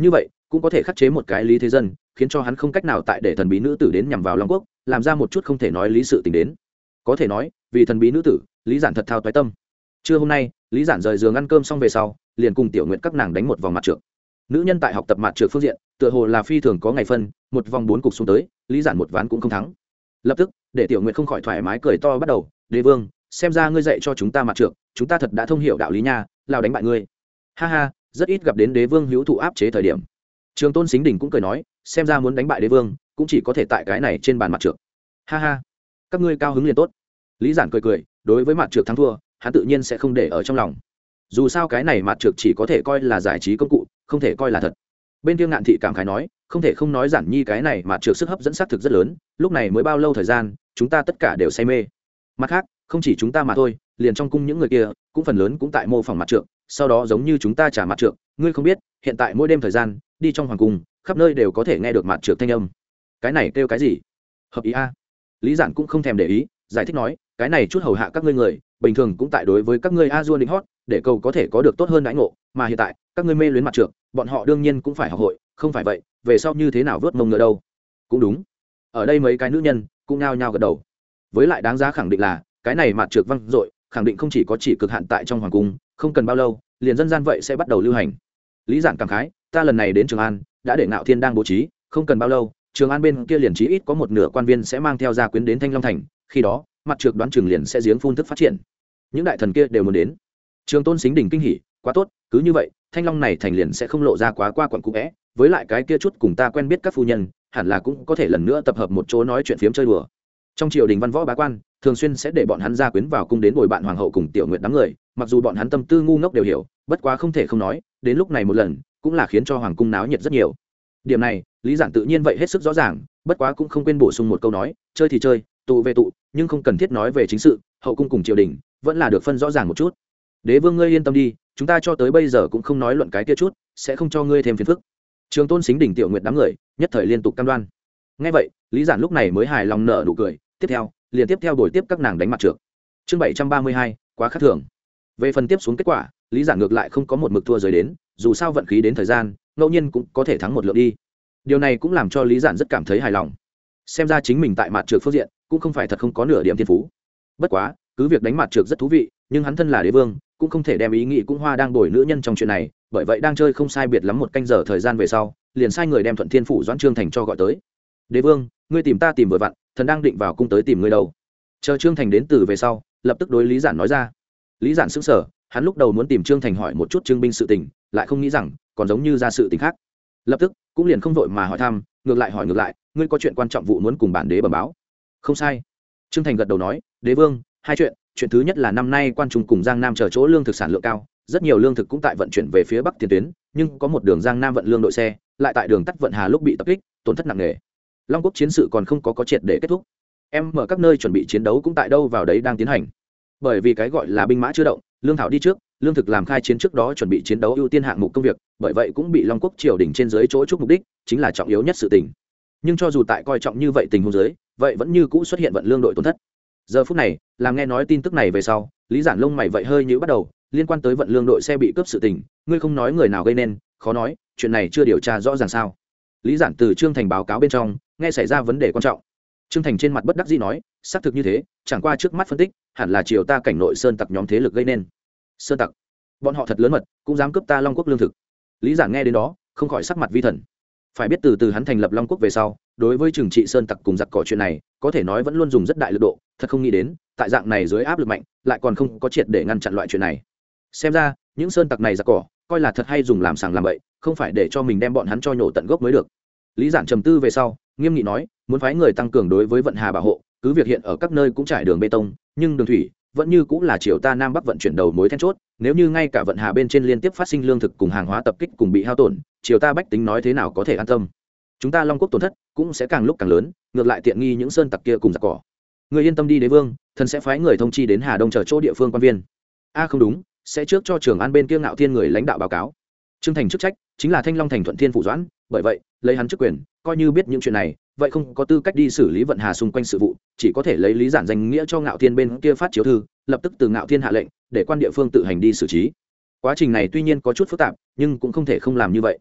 như vậy cũng có thể khắc chế một cái lý thế dân, khiến cho hắn không cách nào tại để thần bí nữ tử đến nhằm vào long quốc, làm ra một chút không thể nói lý sự tình đến. Có thể nói vì thần bí nữ tử, lý giản thật thao toái tâm. Trưa hôm nay lý giản rời giường ăn cơm xong về sau, liền cùng tiểu nguyện các nàng đánh một vòng mặt trượt. Nữ nhân tại học tập mặt trượt phương diện tựa hồ là phi thường có ngày phân, một vòng bốn cục xuống tới, lý giản một ván cũng không thắng. Lập tức để tiểu nguyện không khỏi thoải mái cười to bắt đầu, đế vương, xem ra ngươi dạy cho chúng ta mặt trượt, chúng ta thật đã thông hiểu đạo lý nha, lao đánh bại ngươi. Ha ha, rất ít gặp đến đế vương hữu thụ áp chế thời điểm. Trường Tôn Sính Đình cũng cười nói, xem ra muốn đánh bại đế vương cũng chỉ có thể tại cái này trên bàn mặt trượt. Ha ha, các ngươi cao hứng liền tốt. Lý giản cười cười, đối với mặt trượt thắng thua hắn tự nhiên sẽ không để ở trong lòng, dù sao cái này mặt trượt chỉ có thể coi là giải trí công cụ, không thể coi là thật. Bên kia Ngạn Thị cảm khái nói, không thể không nói Giản Nhi cái này mặt trượt sức hấp dẫn xác thực rất lớn, lúc này mới bao lâu thời gian chúng ta tất cả đều say mê. Mặt khác không chỉ chúng ta mà thôi, liền trong cung những người kia cũng phần lớn cũng tại mô phỏng mặt trượt, sau đó giống như chúng ta trả mặt trượt. Ngươi không biết hiện tại mỗi đêm thời gian đi trong hoàng cung khắp nơi đều có thể nghe được mặt trượt thanh âm. Cái này kêu cái gì? Hợp ý a. Lý Giản cũng không thèm để ý, giải thích nói, cái này chút hầu hạ các ngươi người bình thường cũng tại đối với các ngươi a dua định hót để cầu có thể có được tốt hơn đãi ngộ, mà hiện tại các ngươi mê luyến mặt trượt, bọn họ đương nhiên cũng phải học hội, không phải vậy về sau như thế nào vớt mông ngựa đâu. Cũng đúng. Ở đây mấy cái nữ nhân cũng nhao nhao gật đầu. Với lại đáng giá khẳng định là cái này mặt trượt văng dội khẳng định không chỉ có chỉ cực hạn tại trong hoàng cung, không cần bao lâu liền dân gian vậy sẽ bắt đầu lưu hành. Lý Giản cảm khái, ta lần này đến Trường An đã để Ngạo Thiên đang bố trí, không cần bao lâu Trường An bên kia liền chí ít có một nửa quan viên sẽ mang theo gia quyến đến Thanh Long thành, khi đó mặt trượt đoán chừng liền sẽ giếng phun thức phát triển, những đại thần kia đều muốn đến. Trường Tôn Sính Đình kinh hỉ, quá tốt, cứ như vậy Thanh Long này thành liền sẽ không lộ ra quá qua quận cũ é, với lại cái kia chút cùng ta quen biết các phu nhân hẳn là cũng có thể lần nữa tập hợp một chỗ nói chuyện phiếm chơi đùa. Trong triều đình văn võ bá quan thường xuyên sẽ để bọn hắn gia quyến vào cung đến bồi bạn hoàng hậu cùng tiểu nguyệt đám người, mặc dù bọn hắn tâm tư ngu ngốc đều hiểu, bất quá không thể không nói, đến lúc này một lần cũng là khiến cho hoàng cung náo nhiệt rất nhiều. Điểm này Lý Giản tự nhiên vậy hết sức rõ ràng, bất quá cũng không quên bổ sung một câu nói, chơi thì chơi, tụ về tụ, nhưng không cần thiết nói về chính sự, hậu cung cùng triều đình vẫn là được phân rõ ràng một chút. Đế vương ngươi yên tâm đi, chúng ta cho tới bây giờ cũng không nói luận cái kia chút, sẽ không cho ngươi thêm phiền phức. Trường Tôn Sính Đình tiểu nguyệt đám người nhất thời liên tục cam đoan. Nghe vậy Lý Giản lúc này mới hài lòng nở nụ cười, tiếp theo liền tiếp theo đổi tiếp các nàng đánh mặt trượt. Chương bảy trăm ba mươi hai, quá khác thường. Về phần tiếp xuống kết quả, Lý Giản ngược lại không có một mực thua rời đến, dù sao vận khí đến thời gian ngẫu nhiên cũng có thể thắng một lượng đi. Điều này cũng làm cho Lý Giản rất cảm thấy hài lòng, xem ra chính mình tại mặt trượt phương diện cũng không phải thật không có nửa điểm thiên phú. Bất quá cứ việc đánh mặt trượt rất thú vị, nhưng hắn thân là đế vương cũng không thể đem ý nghĩ cũng hoa đang đổi nữ nhân trong chuyện này, bởi vậy đang chơi không sai biệt lắm một canh giờ thời gian về sau, liền sai người đem Thuận Thiên phủ Doãn Trương Thành cho gọi tới. Đế vương, ngươi tìm ta tìm vừa vặn, thần đang định vào cung tới tìm ngươi đâu. Chờ Trương Thành đến từ về sau, lập tức đối Lý Giản nói ra. Lý Giản sững sờ, hắn lúc đầu muốn tìm Trương Thành hỏi một chút trương binh sự tình, lại không nghĩ rằng còn giống như ra sự tình khác. Lập tức cũng liền không vội mà hỏi thăm, ngược lại hỏi ngược lại, ngươi có chuyện quan trọng vụ muốn cùng bản đế bẩm báo? Không sai. Trương Thành gật đầu nói, đế vương, hai chuyện, chuyện thứ nhất là năm nay quan trung cùng Giang Nam chờ chỗ lương thực sản lượng cao, rất nhiều lương thực cũng tại vận chuyển về phía bắc tiền tuyến, nhưng có một đường Giang Nam vận lương đội xe lại tại đường tắt vận hà lúc bị tập kích, tổn thất nặng nề. Long quốc chiến sự còn không có có triệt để kết thúc, em mở các nơi chuẩn bị chiến đấu cũng tại đâu vào đấy đang tiến hành. Bởi vì cái gọi là binh mã chưa động, lương thảo đi trước, lương thực làm khai chiến trước đó chuẩn bị chiến đấu ưu tiên hạng mục công việc, bởi vậy cũng bị Long quốc triều đình trên dưới chỗ chúc mục đích chính là trọng yếu nhất sự tình. Nhưng cho dù tại coi trọng như vậy tình huống dưới, vậy vẫn như cũ xuất hiện vận lương đội tổn thất. Giờ phút này làm nghe nói tin tức này về sau, Lý Giản lông mày vậy hơi nhíu bắt đầu, liên quan tới vận lương đội xe bị cướp sự tình, ngươi không nói người nào gây nên, khó nói chuyện này chưa điều tra rõ ràng sao? Lý Giản từ Trương Thành báo cáo bên trong nghe xảy ra vấn đề quan trọng. Trương Thành trên mặt bất đắc dĩ nói, xác thực như thế, chẳng qua trước mắt phân tích hẳn là triều ta cảnh nội sơn tặc nhóm thế lực gây nên. Sơn tặc? Bọn họ thật lớn mật, cũng dám cướp ta Long quốc lương thực. Lý Giản nghe đến đó không khỏi sắc mặt vi thần. Phải biết từ từ hắn thành lập Long quốc về sau, đối với trừng trị sơn tặc cùng giặc cỏ chuyện này có thể nói vẫn luôn dùng rất đại lực độ, thật không nghĩ đến tại dạng này dưới áp lực mạnh lại còn không có triệt để ngăn chặn loại chuyện này. Xem ra những sơn tặc này giặc cỏ coi là thật hay dùng làm sàng làm bậy, không phải để cho mình đem bọn hắn cho nhổ tận gốc mới được. Lý Giản trầm tư về sau nghiêm nghị nói, muốn phái người tăng cường đối với vận hà bảo hộ, cứ việc hiện ở các nơi cũng trải đường bê tông, nhưng đường thủy vẫn như cũng là triều ta nam bắc vận chuyển đầu mối then chốt, nếu như ngay cả vận hà bên trên liên tiếp phát sinh lương thực cùng hàng hóa tập kích cùng bị hao tổn, triều ta bách tính nói thế nào có thể an tâm. Chúng ta Long quốc tổn thất cũng sẽ càng lúc càng lớn, ngược lại tiện nghi những sơn tặc kia cùng giặc cỏ. Người yên tâm đi đế vương, thần sẽ phái người thông chi đến Hà Đông chờ chỗ địa phương quan viên. A à không đúng, sẽ trước cho Trường An bên kia Ngạo Thiên người lãnh đạo báo cáo. Trương Thành chức trách chính là Thanh Long thành Thuận Thiên phủ Doãn, bởi vậy lấy hắn chức quyền, coi như biết những chuyện này, vậy không có tư cách đi xử lý vận hà xung quanh sự vụ, chỉ có thể lấy Lý Giản danh nghĩa cho Ngạo Thiên bên kia phát chiếu thư, lập tức từ Ngạo Thiên hạ lệnh để quan địa phương tự hành đi xử trí. Quá trình này tuy nhiên có chút phức tạp, nhưng cũng không thể không làm như vậy.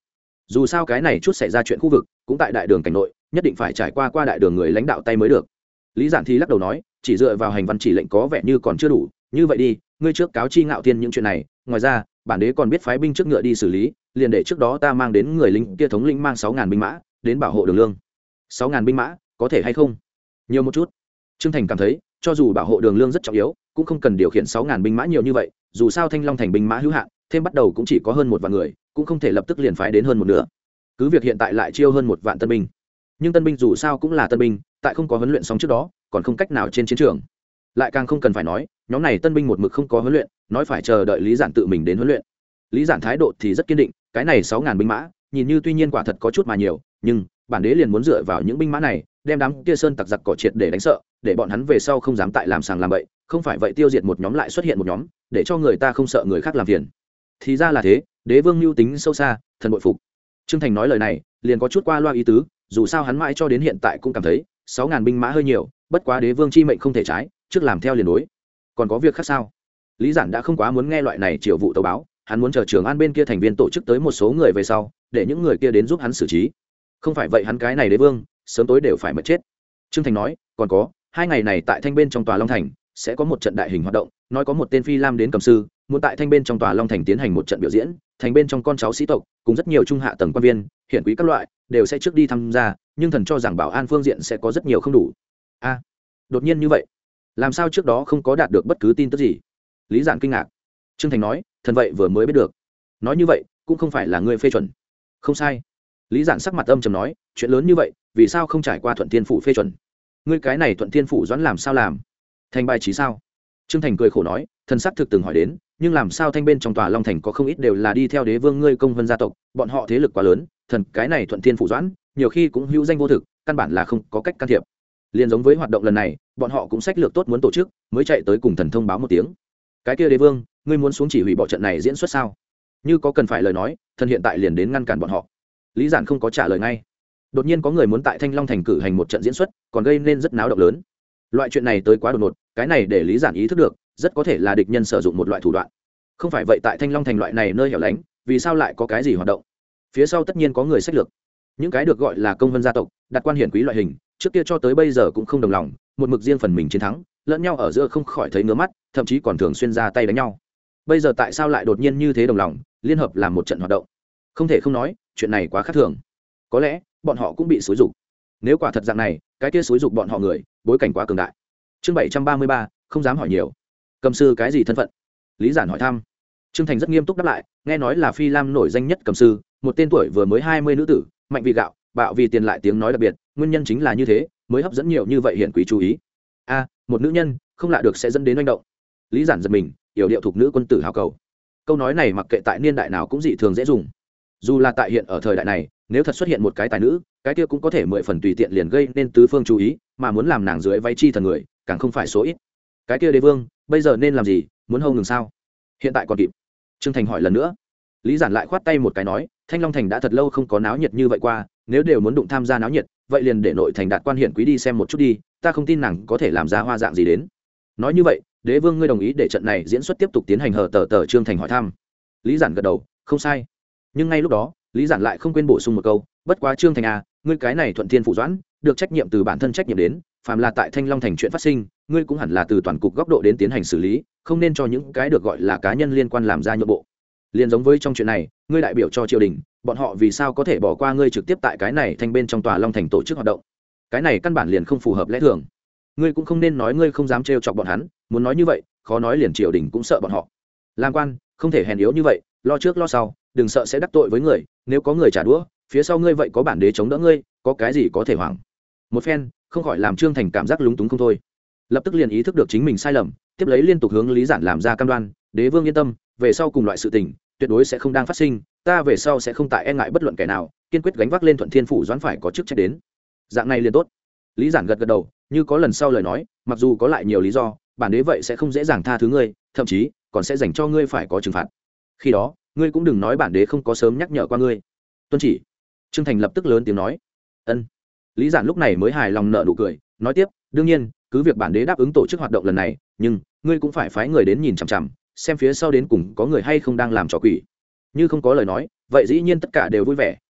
dù sao cái này chút xảy ra chuyện khu vực cũng tại đại đường cảnh nội, nhất định phải trải qua qua đại đường người lãnh đạo tay mới được. Lý Giản thì lắc đầu nói, chỉ dựa vào hành văn chỉ lệnh có vẻ như còn chưa đủ, như vậy đi, ngươi trước cáo chi Ngạo Thiên những chuyện này, ngoài ra bản đế còn biết phái binh trước ngựa đi xử lý, liền để trước đó ta mang đến người lính kia thống lĩnh mang sáu ngàn binh mã đến bảo hộ đường lương. Sáu ngàn binh mã có thể hay không? Nhiều một chút. Trương Thành cảm thấy cho dù bảo hộ đường lương rất trọng yếu, cũng không cần điều khiển sáu ngàn binh mã nhiều như vậy, dù sao Thanh Long thành binh mã hữu hạn, thêm bắt đầu cũng chỉ có hơn một vạn người, cũng không thể lập tức liền phái đến hơn một nửa. Cứ việc hiện tại lại chiêu hơn một vạn tân binh, nhưng tân binh dù sao cũng là tân binh, tại không có huấn luyện xong trước đó, còn không cách nào trên chiến trường. Lại càng không cần phải nói, nhóm này tân binh một mực không có huấn luyện, nói phải chờ đợi Lý Giản tự mình đến huấn luyện. Lý Giản thái độ thì rất kiên định, cái này sáu ngàn binh mã, nhìn như tuy nhiên quả thật có chút mà nhiều, nhưng bản đế liền muốn dựa vào những binh mã này, đem đám kia sơn tặc giặc cỏ triệt để đánh sợ, để bọn hắn về sau không dám tại làm sàng làm bậy, không phải vậy tiêu diệt một nhóm lại xuất hiện một nhóm, để cho người ta không sợ người khác làm phiền. Thì ra là thế, đế vương mưu tính sâu xa, thần bội phục. Trương Thành nói lời này, liền có chút qua loa ý tứ, dù sao hắn mãi cho đến hiện tại cũng cảm thấy sáu ngàn binh mã hơi nhiều, bất quá đế vương chi mệnh không thể trái, trước làm theo liền đối. Còn có việc khác sao? Lý Giản đã không quá muốn nghe loại này triều vụ tấu báo, hắn muốn chờ Trường An bên kia thành viên tổ chức tới một số người về sau, để những người kia đến giúp hắn xử trí. Không phải vậy hắn cái này đế vương, sớm tối đều phải mất chết. Trương Thành nói, còn có, hai ngày này tại Thanh bên trong tòa Long Thành sẽ có một trận đại hình hoạt động, nói có một tên phi lam đến cầm sư, muốn tại Thanh bên trong tòa Long Thành tiến hành một trận biểu diễn, thành bên trong con cháu sĩ tộc, cùng rất nhiều trung hạ tầng quan viên, hiển quý các loại, đều sẽ trước đi tham gia, nhưng thần cho rằng bảo an phương diện sẽ có rất nhiều không đủ. A, đột nhiên như vậy, làm sao trước đó không có đạt được bất cứ tin tức gì? Lý Giản kinh ngạc. Trương Thành nói, thần vậy vừa mới biết được. Nói như vậy, cũng không phải là ngươi phê chuẩn. Không sai. Lý Giản sắc mặt âm trầm nói, chuyện lớn như vậy, vì sao không trải qua Thuận Thiên phủ phê chuẩn? Ngươi cái này Thuận Thiên phủ doãn làm sao làm? Thành bài trí sao? Trương Thành cười khổ nói, thần sắc thực từng hỏi đến, nhưng làm sao Thanh bên trong tòa Long Thành có không ít đều là đi theo đế vương ngươi công vân gia tộc, bọn họ thế lực quá lớn, thần cái này Thuận Thiên phủ doãn, nhiều khi cũng hữu danh vô thực, căn bản là không có cách can thiệp. Liên giống với hoạt động lần này, bọn họ cũng sách lược tốt muốn tổ chức, mới chạy tới cùng thần thông báo một tiếng. Cái kia đế vương, ngươi muốn xuống chỉ hủy bỏ trận này diễn xuất sao? Như có cần phải lời nói, thần hiện tại liền đến ngăn cản bọn họ. Lý Giản không có trả lời ngay. Đột nhiên có người muốn tại Thanh Long thành cử hành một trận diễn xuất, còn gây nên rất náo động lớn. Loại chuyện này tới quá đột ngột, cái này để Lý Giản ý thức được, rất có thể là địch nhân sử dụng một loại thủ đoạn. Không phải vậy tại Thanh Long thành loại này nơi hẻo lánh, vì sao lại có cái gì hoạt động? Phía sau tất nhiên có người sách lược. Những cái được gọi là công vân gia tộc, đặt quan hiển quý loại hình, trước kia cho tới bây giờ cũng không đồng lòng, một mực riêng phần mình chiến thắng, lẫn nhau ở giữa không khỏi thấy ngứa mắt, thậm chí còn thường xuyên ra tay đánh nhau. Bây giờ tại sao lại đột nhiên như thế đồng lòng, liên hợp làm một trận hoạt động? Không thể không nói, chuyện này quá khác thường. Có lẽ bọn họ cũng bị xúi dục. Nếu quả thật dạng này, cái kia xúi dục bọn họ người, bối cảnh quá cường đại. Chương bảy trăm ba mươi ba, không dám hỏi nhiều. Cầm sư cái gì thân phận? Lý Giản hỏi thăm. Trương Thành rất nghiêm túc đáp lại, nghe nói là Phi Lam nổi danh nhất cầm sư, một tên tuổi vừa mới hai mươi nữ tử, mạnh vì gạo, bạo vì tiền lại tiếng nói đặc biệt, nguyên nhân chính là như thế, mới hấp dẫn nhiều như vậy hiển quý chú ý. A, một nữ nhân, không lạ được sẽ dẫn đến manh động. Lý Giản giật mình, yểu điệu thuộc nữ quân tử hào cầu. Câu nói này mặc kệ tại niên đại nào cũng dị thường dễ dùng. Dù là tại hiện ở thời đại này, nếu thật xuất hiện một cái tài nữ, cái kia cũng có thể mười phần tùy tiện liền gây nên tứ phương chú ý, mà muốn làm nàng dưới váy chi thần người, càng không phải số ít. Cái kia đế vương, bây giờ nên làm gì, muốn hâu ngừng sao? Hiện tại còn kịp. Trương Thành hỏi lần nữa. Lý Giản lại khoát tay một cái nói, Thanh Long thành đã thật lâu không có náo nhiệt như vậy qua, nếu đều muốn đụng tham gia náo nhiệt, vậy liền để nội thành đạt quan hiển quý đi xem một chút đi, ta không tin nàng có thể làm ra hoa dạng gì đến. Nói như vậy, đế vương ngươi đồng ý để trận này diễn xuất tiếp tục tiến hành hở tờ tờ? Trương Thành hỏi thăm. Lý Giản gật đầu, không sai. Nhưng ngay lúc đó, Lý Giản lại không quên bổ sung một câu, bất quá Trương Thành à, ngươi cái này Thuận Thiên phủ doãn, được trách nhiệm từ bản thân trách nhiệm đến, phàm là tại Thanh Long thành chuyện phát sinh, ngươi cũng hẳn là từ toàn cục góc độ đến tiến hành xử lý, không nên cho những cái được gọi là cá nhân liên quan làm ra nhượng bộ. Liên giống với trong chuyện này, ngươi đại biểu cho triều đình, bọn họ vì sao có thể bỏ qua ngươi trực tiếp tại cái này Thanh bên trong tòa Long thành tổ chức hoạt động? Cái này căn bản liền không phù hợp lẽ thường. Ngươi cũng không nên nói ngươi không dám trêu chọc bọn hắn, muốn nói như vậy, khó nói liền triều đình cũng sợ bọn họ. Làm quan, không thể hèn yếu như vậy, lo trước lo sau, đừng sợ sẽ đắc tội với người, nếu có người trả đũa, phía sau ngươi vậy có bản đế chống đỡ ngươi, có cái gì có thể hoảng. Một phen, không khỏi làm Trương Thành cảm giác lúng túng không thôi. Lập tức liền ý thức được chính mình sai lầm, tiếp lấy liên tục hướng Lý Giản làm ra cam đoan, đế vương yên tâm, về sau cùng loại sự tình, tuyệt đối sẽ không đang phát sinh, ta về sau sẽ không tại e ngại bất luận kẻ nào, kiên quyết gánh vác lên Thuận Thiên phủ doãn phải có chức trách đến. Dạng này liền tốt. Lý Giản gật gật đầu, như có lần sau lời nói, mặc dù có lại nhiều lý do, bản đế vậy sẽ không dễ dàng tha thứ ngươi, thậm chí còn sẽ dành cho ngươi phải có trừng phạt. Khi đó, ngươi cũng đừng nói bản đế không có sớm nhắc nhở qua ngươi. Tuân chỉ. Trương Thành lập tức lớn tiếng nói. Ân. Lý Giản lúc này mới hài lòng nở nụ cười, nói tiếp, đương nhiên, cứ việc bản đế đáp ứng tổ chức hoạt động lần này, nhưng ngươi cũng phải phái người đến nhìn chằm chằm, xem phía sau đến cùng có người hay không đang làm trò quỷ. Như không có lời nói, vậy dĩ nhiên tất cả đều vui vẻ,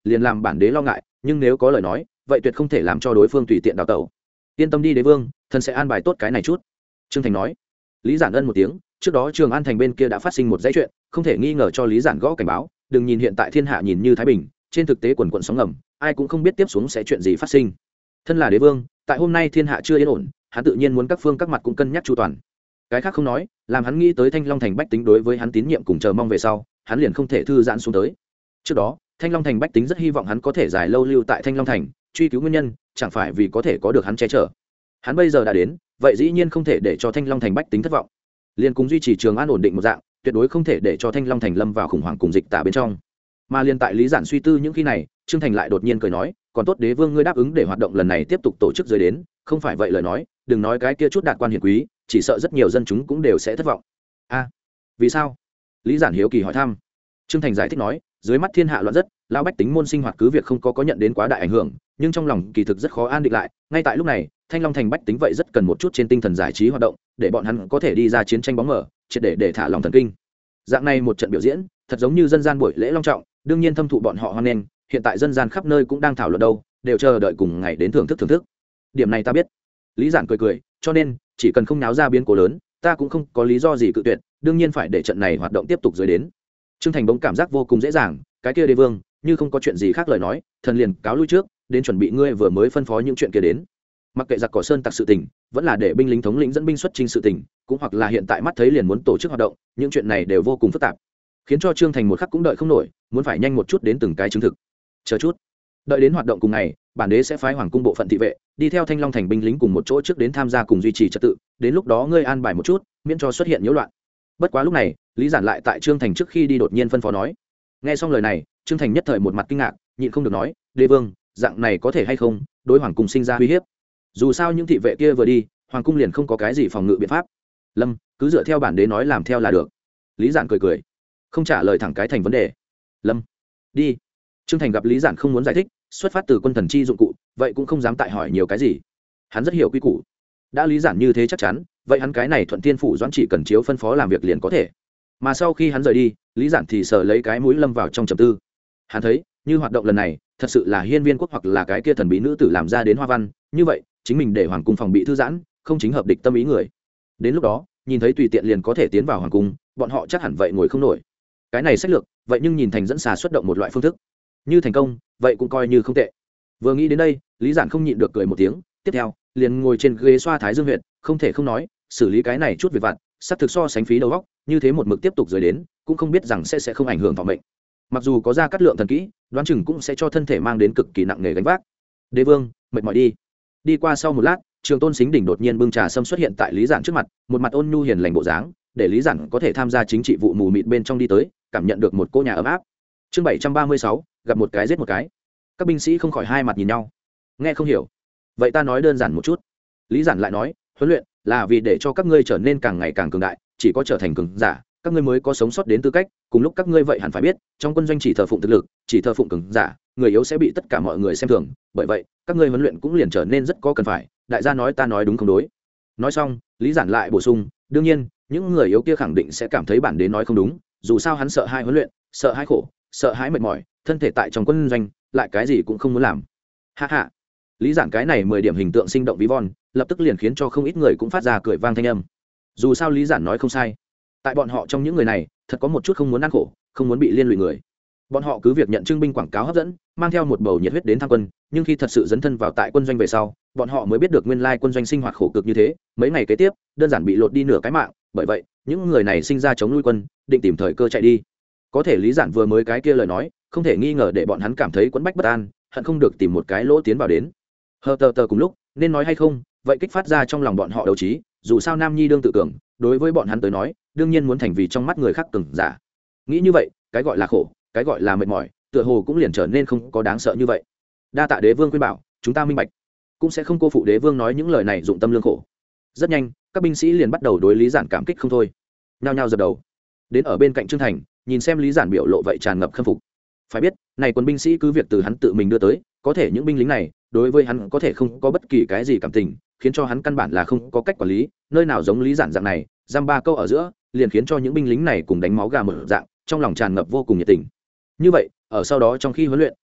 liền làm bản đế lo ngại, nhưng nếu có lời nói vậy tuyệt không thể làm cho đối phương tùy tiện đào tẩu. Yên tâm đi đế vương, thần sẽ an bài tốt cái này chút. Trương Thành nói. Lý Giản ân một tiếng, trước đó Trường An thành bên kia đã phát sinh một dãy chuyện, không thể nghi ngờ cho Lý Giản gõ cảnh báo, đừng nhìn hiện tại thiên hạ nhìn như thái bình, trên thực tế quần quần sóng ngầm, ai cũng không biết tiếp xuống sẽ chuyện gì phát sinh. Thân là đế vương, tại hôm nay thiên hạ chưa yên ổn, hắn tự nhiên muốn các phương các mặt cũng cân nhắc chu toàn. Cái khác không nói, làm hắn nghĩ tới Thanh Long thành bách tính đối với hắn tín nhiệm cùng chờ mong về sau, hắn liền không thể thư giãn xuống tới. Trước đó, Thanh Long thành bách tính rất hy vọng hắn có thể dài lâu lưu tại Thanh Long thành, truy cứu nguyên nhân, chẳng phải vì có thể có được hắn che chở. Hắn bây giờ đã đến, vậy dĩ nhiên không thể để cho Thanh Long thành bách tính thất vọng. Liên cùng duy trì Trường An ổn định một dạng, tuyệt đối không thể để cho Thanh Long thành lâm vào khủng hoảng cùng dịch tả bên trong. Mà liên tại Lý Giản suy tư những khi này, Trương Thành lại đột nhiên cười nói, còn tốt đế vương ngươi đáp ứng để hoạt động lần này tiếp tục tổ chức dưới đến, không phải vậy lời nói, đừng nói cái kia chút đạt quan hiển quý, chỉ sợ rất nhiều dân chúng cũng đều sẽ thất vọng. A, vì sao? Lý Giản hiếu kỳ hỏi thăm. Trương Thành giải thích nói, dưới mắt thiên hạ loạn rất, lão bách tính môn sinh hoạt cứ việc không có có nhận đến quá đại ảnh hưởng, nhưng trong lòng kỳ thực rất khó an định lại. Ngay tại lúc này, Thanh Long thành bách tính vậy rất cần một chút trên tinh thần giải trí hoạt động, để bọn hắn có thể đi ra chiến tranh bóng mờ, triệt để để thả lòng thần kinh. Dạng này một trận biểu diễn, thật giống như dân gian buổi lễ long trọng, đương nhiên thâm thụ bọn họ hoan nghênh. Hiện tại dân gian khắp nơi cũng đang thảo luận đâu, đều chờ đợi cùng ngày đến thưởng thức thưởng thức. Điểm này ta biết. Lý Giản cười cười, cho nên chỉ cần không náo ra biến cố lớn, ta cũng không có lý do gì cự tuyệt, đương nhiên phải để trận này hoạt động tiếp tục dưới đến. Trương Thành bỗng cảm giác vô cùng dễ dàng, cái kia đế vương, như không có chuyện gì khác lời nói, thần liền cáo lui trước, đến chuẩn bị ngươi vừa mới phân phó những chuyện kia đến. Mặc kệ giặc cỏ sơn tặc sự tình, vẫn là để binh lính thống lĩnh dẫn binh xuất chinh sự tình, cũng hoặc là hiện tại mắt thấy liền muốn tổ chức hoạt động, những chuyện này đều vô cùng phức tạp, khiến cho Trương Thành một khắc cũng đợi không nổi, muốn phải nhanh một chút đến từng cái chứng thực. Chờ chút, đợi đến hoạt động cùng ngày, bản đế sẽ phái hoàng cung bộ phận thị vệ đi theo Thanh Long thành binh lính cùng một chỗ trước đến tham gia cùng duy trì trật tự, đến lúc đó ngươi an bài một chút, miễn cho xuất hiện nhiễu loạn. Bất quá lúc này, Lý Giản lại tại Trương Thành trước khi đi đột nhiên phân phó nói. Nghe xong lời này, Trương Thành nhất thời một mặt kinh ngạc, nhịn không được nói, đế vương, dạng này có thể hay không đối hoàng cung sinh ra uy hiếp? Dù sao những thị vệ kia vừa đi, hoàng cung liền không có cái gì phòng ngự biện pháp. Lâm, cứ dựa theo bản đế nói làm theo là được. Lý Giản cười cười, không trả lời thẳng cái thành vấn đề. Lâm, đi. Trương Thành gặp Lý Giản không muốn giải thích, xuất phát từ quân thần chi dụng cụ, vậy cũng không dám tại hỏi nhiều cái gì. Hắn rất hiểu quy củ, đã Lý Giản như thế chắc chắn, vậy hắn cái này thuận thiên phủ doãn chỉ cần chiếu phân phó làm việc liền có thể. Mà sau khi hắn rời đi, Lý Giản thì sờ lấy cái mũi lâm vào trong trầm tư. Hắn thấy, như hoạt động lần này, thật sự là hiên viên quốc hoặc là cái kia thần bí nữ tử làm ra đến hoa văn, như vậy, chính mình để hoàng cung phòng bị thư giãn, không chính hợp địch tâm ý người. Đến lúc đó, nhìn thấy tùy tiện liền có thể tiến vào hoàng cung, bọn họ chắc hẳn vậy ngồi không nổi. Cái này sách lược, vậy nhưng nhìn thành dẫn xà xuất động một loại phương thức. Như thành công, vậy cũng coi như không tệ. Vừa nghĩ đến đây, Lý Giản không nhịn được cười một tiếng, tiếp theo, liền ngồi trên ghế xoa thái dương huyệt, không thể không nói, xử lý cái này chút việc vặt, sắp thực so sánh phí đầu óc, như thế một mực tiếp tục rời đến, cũng không biết rằng sẽ sẽ không ảnh hưởng vào mệnh. Mặc dù có ra cắt lượng thần kỹ, đoán chừng cũng sẽ cho thân thể mang đến cực kỳ nặng nề gánh vác. Đế vương, mệt mỏi đi. Đi qua sau một lát, Trường Tôn Sính Đỉnh đột nhiên bưng trà sâm xuất hiện tại Lý Giản trước mặt, một mặt ôn nhu hiền lành bộ dáng, để Lý Giản có thể tham gia chính trị vụ mù mịt bên trong đi tới, cảm nhận được một cô nhà ấm áp. Chương bảy trăm ba mươi sáu, gặp một cái giết một cái. Các binh sĩ không khỏi hai mặt nhìn nhau. Nghe không hiểu. Vậy ta nói đơn giản một chút. Lý Giản lại nói, huấn luyện là vì để cho các ngươi trở nên càng ngày càng cường đại, chỉ có trở thành cường giả, các ngươi mới có sống sót đến tư cách. Cùng lúc các ngươi vậy hẳn phải biết, trong quân doanh chỉ thờ phụng thực lực, chỉ thờ phụng cường giả, người yếu sẽ bị tất cả mọi người xem thường. Bởi vậy, các ngươi huấn luyện cũng liền trở nên rất có cần phải. Đại gia nói ta nói đúng không đối? Nói xong, Lý Giản lại bổ sung, đương nhiên, những người yếu kia khẳng định sẽ cảm thấy bản đến nói không đúng, dù sao hắn sợ hai huấn luyện, sợ hai khổ, sợ hãi mệt mỏi, thân thể tại trong quân doanh lại cái gì cũng không muốn làm. Ha ha. Lý Giản cái này mười điểm hình tượng sinh động ví von, lập tức liền khiến cho không ít người cũng phát ra cười vang thanh âm. Dù sao Lý Giản nói không sai, tại bọn họ trong những người này, thật có một chút không muốn ăn khổ, không muốn bị liên lụy người. Bọn họ cứ việc nhận trưng binh quảng cáo hấp dẫn, mang theo một bầu nhiệt huyết đến tham quân, nhưng khi thật sự dấn thân vào tại quân doanh về sau, bọn họ mới biết được nguyên lai quân doanh sinh hoạt khổ cực như thế, mấy ngày kế tiếp, đơn giản bị lột đi nửa cái mạng, bởi vậy, những người này sinh ra chống lui quân, định tìm thời cơ chạy đi. Có thể Lý Giản vừa mới cái kia lời nói, không thể nghi ngờ để bọn hắn cảm thấy quẫn bách bất an, hận không được tìm một cái lỗ tiến vào đến. Hờ tờ tờ cùng lúc, nên nói hay không, vậy kích phát ra trong lòng bọn họ đấu trí, dù sao Nam Nhi đương tự cường, đối với bọn hắn tới nói, đương nhiên muốn thành vì trong mắt người khác cường giả. Nghĩ như vậy, cái gọi là khổ, cái gọi là mệt mỏi, tựa hồ cũng liền trở nên không có đáng sợ như vậy. Đa tạ đế vương khuyên bảo, chúng ta minh bạch, cũng sẽ không cô phụ đế vương nói những lời này dụng tâm lương khổ. Rất nhanh, các binh sĩ liền bắt đầu đối Lý Giản cảm kích không thôi, nhao nhao dập đầu. Đến ở bên cạnh Trương Thành, nhìn xem Lý Giản biểu lộ vậy tràn ngập khâm phục. Phải biết, này quân binh sĩ cứ việc từ hắn tự mình đưa tới, có thể những binh lính này, đối với hắn có thể không có bất kỳ cái gì cảm tình, khiến cho hắn căn bản là không có cách quản lý, nơi nào giống Lý Giản dạng này, giam ba câu ở giữa, liền khiến cho những binh lính này cùng đánh máu gà mở dạng, trong lòng tràn ngập vô cùng nhiệt tình. Như vậy, ở sau đó trong khi huấn luyện,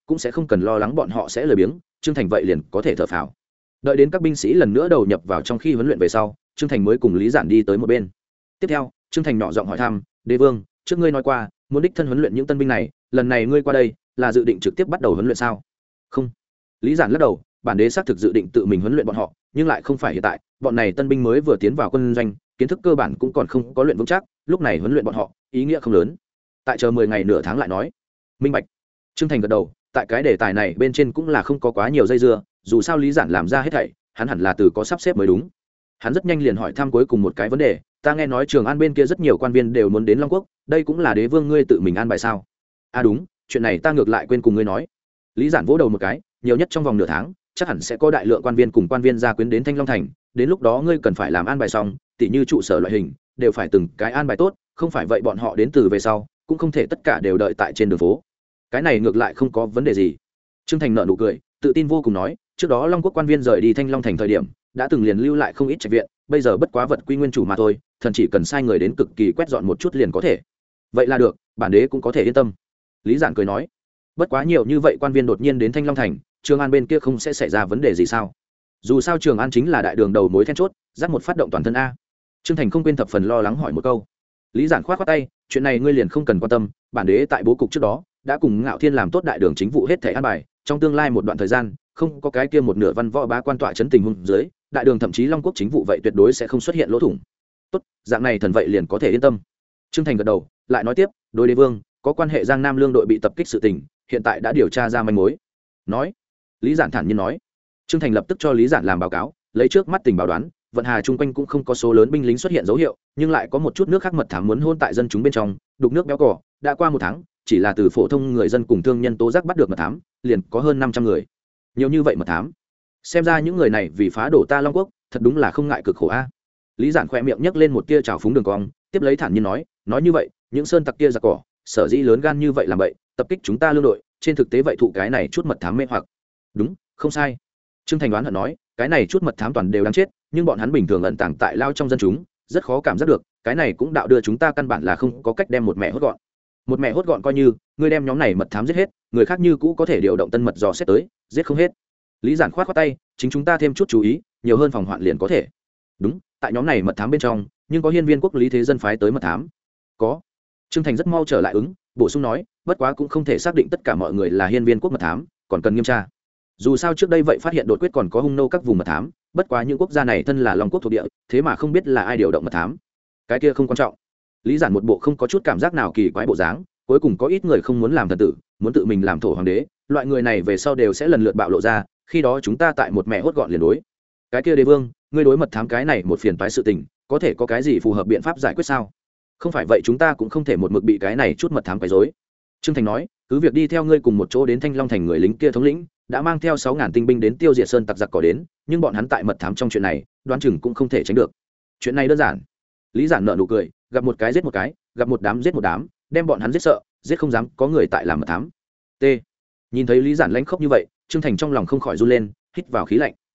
cũng sẽ không cần lo lắng bọn họ sẽ lười biếng. Trương Thành vậy liền có thể thở phào. Đợi đến các binh sĩ lần nữa đầu nhập vào trong khi huấn luyện về sau, Trương Thành mới cùng Lý Giản đi tới một bên. Tiếp theo, Trương Thành nhỏ giọng hỏi thăm, đế vương, trước ngươi nói qua muốn đích thân huấn luyện những tân binh này, lần này ngươi qua đây là dự định trực tiếp bắt đầu huấn luyện sao? Không. Lý Giản lắc đầu, bản đế xác thực dự định tự mình huấn luyện bọn họ, nhưng lại không phải hiện tại, bọn này tân binh mới vừa tiến vào quân doanh, kiến thức cơ bản cũng còn không có luyện vững chắc, lúc này huấn luyện bọn họ, ý nghĩa không lớn. Tại chờ mười ngày nửa tháng lại nói. Minh bạch. Trương Thành gật đầu, tại cái đề tài này bên trên cũng là không có quá nhiều dây dưa, dù sao Lý Giản làm ra hết thảy, hắn hẳn là từ có sắp xếp mới đúng. Hắn rất nhanh liền hỏi thăm cuối cùng một cái vấn đề, ta nghe nói Trường An bên kia rất nhiều quan viên đều muốn đến Long Quốc, đây cũng là đế vương ngươi tự mình an bài sao? À đúng, chuyện này ta ngược lại quên cùng ngươi nói. Lý Giản vỗ đầu một cái, nhiều nhất trong vòng nửa tháng, chắc hẳn sẽ có đại lượng quan viên cùng quan viên gia quyến đến Thanh Long thành, đến lúc đó ngươi cần phải làm an bài xong, tỉ như trụ sở loại hình, đều phải từng cái an bài tốt, không phải vậy bọn họ đến từ về sau, cũng không thể tất cả đều đợi tại trên đường phố. Cái này ngược lại không có vấn đề gì. Trương Thành nở nụ cười, tự tin vô cùng nói, trước đó Long Quốc quan viên rời đi Thanh Long thành thời điểm, đã từng liền lưu lại không ít trạch viện, bây giờ bất quá vật quy nguyên chủ mà thôi, thần chỉ cần sai người đến cực kỳ quét dọn một chút liền có thể. Vậy là được, bản đế cũng có thể yên tâm. Lý Giản cười nói, bất quá nhiều như vậy quan viên đột nhiên đến Thanh Long thành, Trường An bên kia không sẽ xảy ra vấn đề gì sao? Dù sao Trường An chính là đại đường đầu mối then chốt, dắt một phát động toàn thân a. Trương Thành không quên thập phần lo lắng hỏi một câu. Lý Giản khoát khoát tay, chuyện này ngươi liền không cần quan tâm, bản đế tại bố cục trước đó đã cùng Ngạo Thiên làm tốt đại đường chính vụ hết thảy an bài, trong tương lai một đoạn thời gian, không có cái kia một nửa văn võ bá quan tọa chấn tình huống dưới, đại đường thậm chí Long Quốc chính vụ vậy tuyệt đối sẽ không xuất hiện lỗ thủng. Tốt, dạng này thần vậy liền có thể yên tâm. Trương Thành gật đầu, lại nói tiếp, đối đế vương, có quan hệ Giang Nam Lương đội bị tập kích sự tình, hiện tại đã điều tra ra manh mối. Nói, Lý Giản thản nhiên nói. Trương Thành lập tức cho Lý Giản làm báo cáo, lấy trước mắt tình báo đoán, vận hà chung quanh cũng không có số lớn binh lính xuất hiện dấu hiệu, nhưng lại có một chút nước khác mật thám muốn hôn tại dân chúng bên trong, đục nước béo cỏ, đã qua một tháng, chỉ là từ phổ thông người dân cùng thương nhân tố giác bắt được mật thám, liền có hơn năm trăm người. Nhiều như vậy mật thám. Xem ra những người này vì phá đổ ta Long Quốc, thật đúng là không ngại cực khổ a. Lý Giản khẽ miệng nhấc lên một tia trào phúng đường cong, tiếp lấy thản nhiên nói, nói như vậy, những sơn tặc kia giặc cỏ, sở dĩ lớn gan như vậy làm vậy, tập kích chúng ta lương đội, trên thực tế vậy thụ cái này chút mật thám mê hoặc. Đúng, không sai. Trương Thành đoán hận nói, cái này chút mật thám toàn đều đáng chết, nhưng bọn hắn bình thường ẩn tàng tại lao trong dân chúng, rất khó cảm giác được, cái này cũng đạo đưa chúng ta căn bản là không có cách đem một mẹ hốt gọn. Một mẹ hốt gọn coi như, ngươi đem nhóm này mật thám giết hết, người khác như cũ có thể điều động tân mật dò xét tới, giết không hết. Lý Giản khoát khoát tay, chính chúng ta thêm chút chú ý, nhiều hơn phòng hoạn liền có thể. Đúng, tại nhóm này mật thám bên trong, nhưng có hiên viên quốc Lý Thế Dân phái tới mật thám. Có. Trương Thành rất mau trở lại ứng, bổ sung nói, bất quá cũng không thể xác định tất cả mọi người là hiên viên quốc mật thám, còn cần nghiêm tra. Dù sao trước đây vậy phát hiện đột quyết còn có hung nô các vùng mật thám, bất quá những quốc gia này thân là Long Quốc thuộc địa, thế mà không biết là ai điều động mật thám. Cái kia không quan trọng. Lý Giản một bộ không có chút cảm giác nào kỳ quái bộ dáng, cuối cùng có ít người không muốn làm thần tử, muốn tự mình làm thổ hoàng đế, loại người này về sau đều sẽ lần lượt bạo lộ ra, khi đó chúng ta tại một mẹ hốt gọn liền đối. Cái kia đế vương, ngươi đối mật thám cái này một phiền toái sự tình, có thể có cái gì phù hợp biện pháp giải quyết sao? Không phải vậy chúng ta cũng không thể một mực bị cái này chút mật thám quấy rối. Trương Thành nói, cứ việc đi theo ngươi cùng một chỗ đến Thanh Long thành người lính kia thống lĩnh, đã mang theo sáu ngàn tinh binh đến tiêu diệt sơn tặc giặc cỏ đến, nhưng bọn hắn tại mật thám trong chuyện này, đoán chừng cũng không thể tránh được. Chuyện này đơn giản. Lý Giản nở nụ cười, gặp một cái giết một cái, gặp một đám giết một đám, đem bọn hắn giết sợ, giết không dám có người tại làm mật thám. T. Nhìn thấy Lý Giản lãnh khốc như vậy, Trương Thành trong lòng không khỏi run lên, hít vào khí lạnh.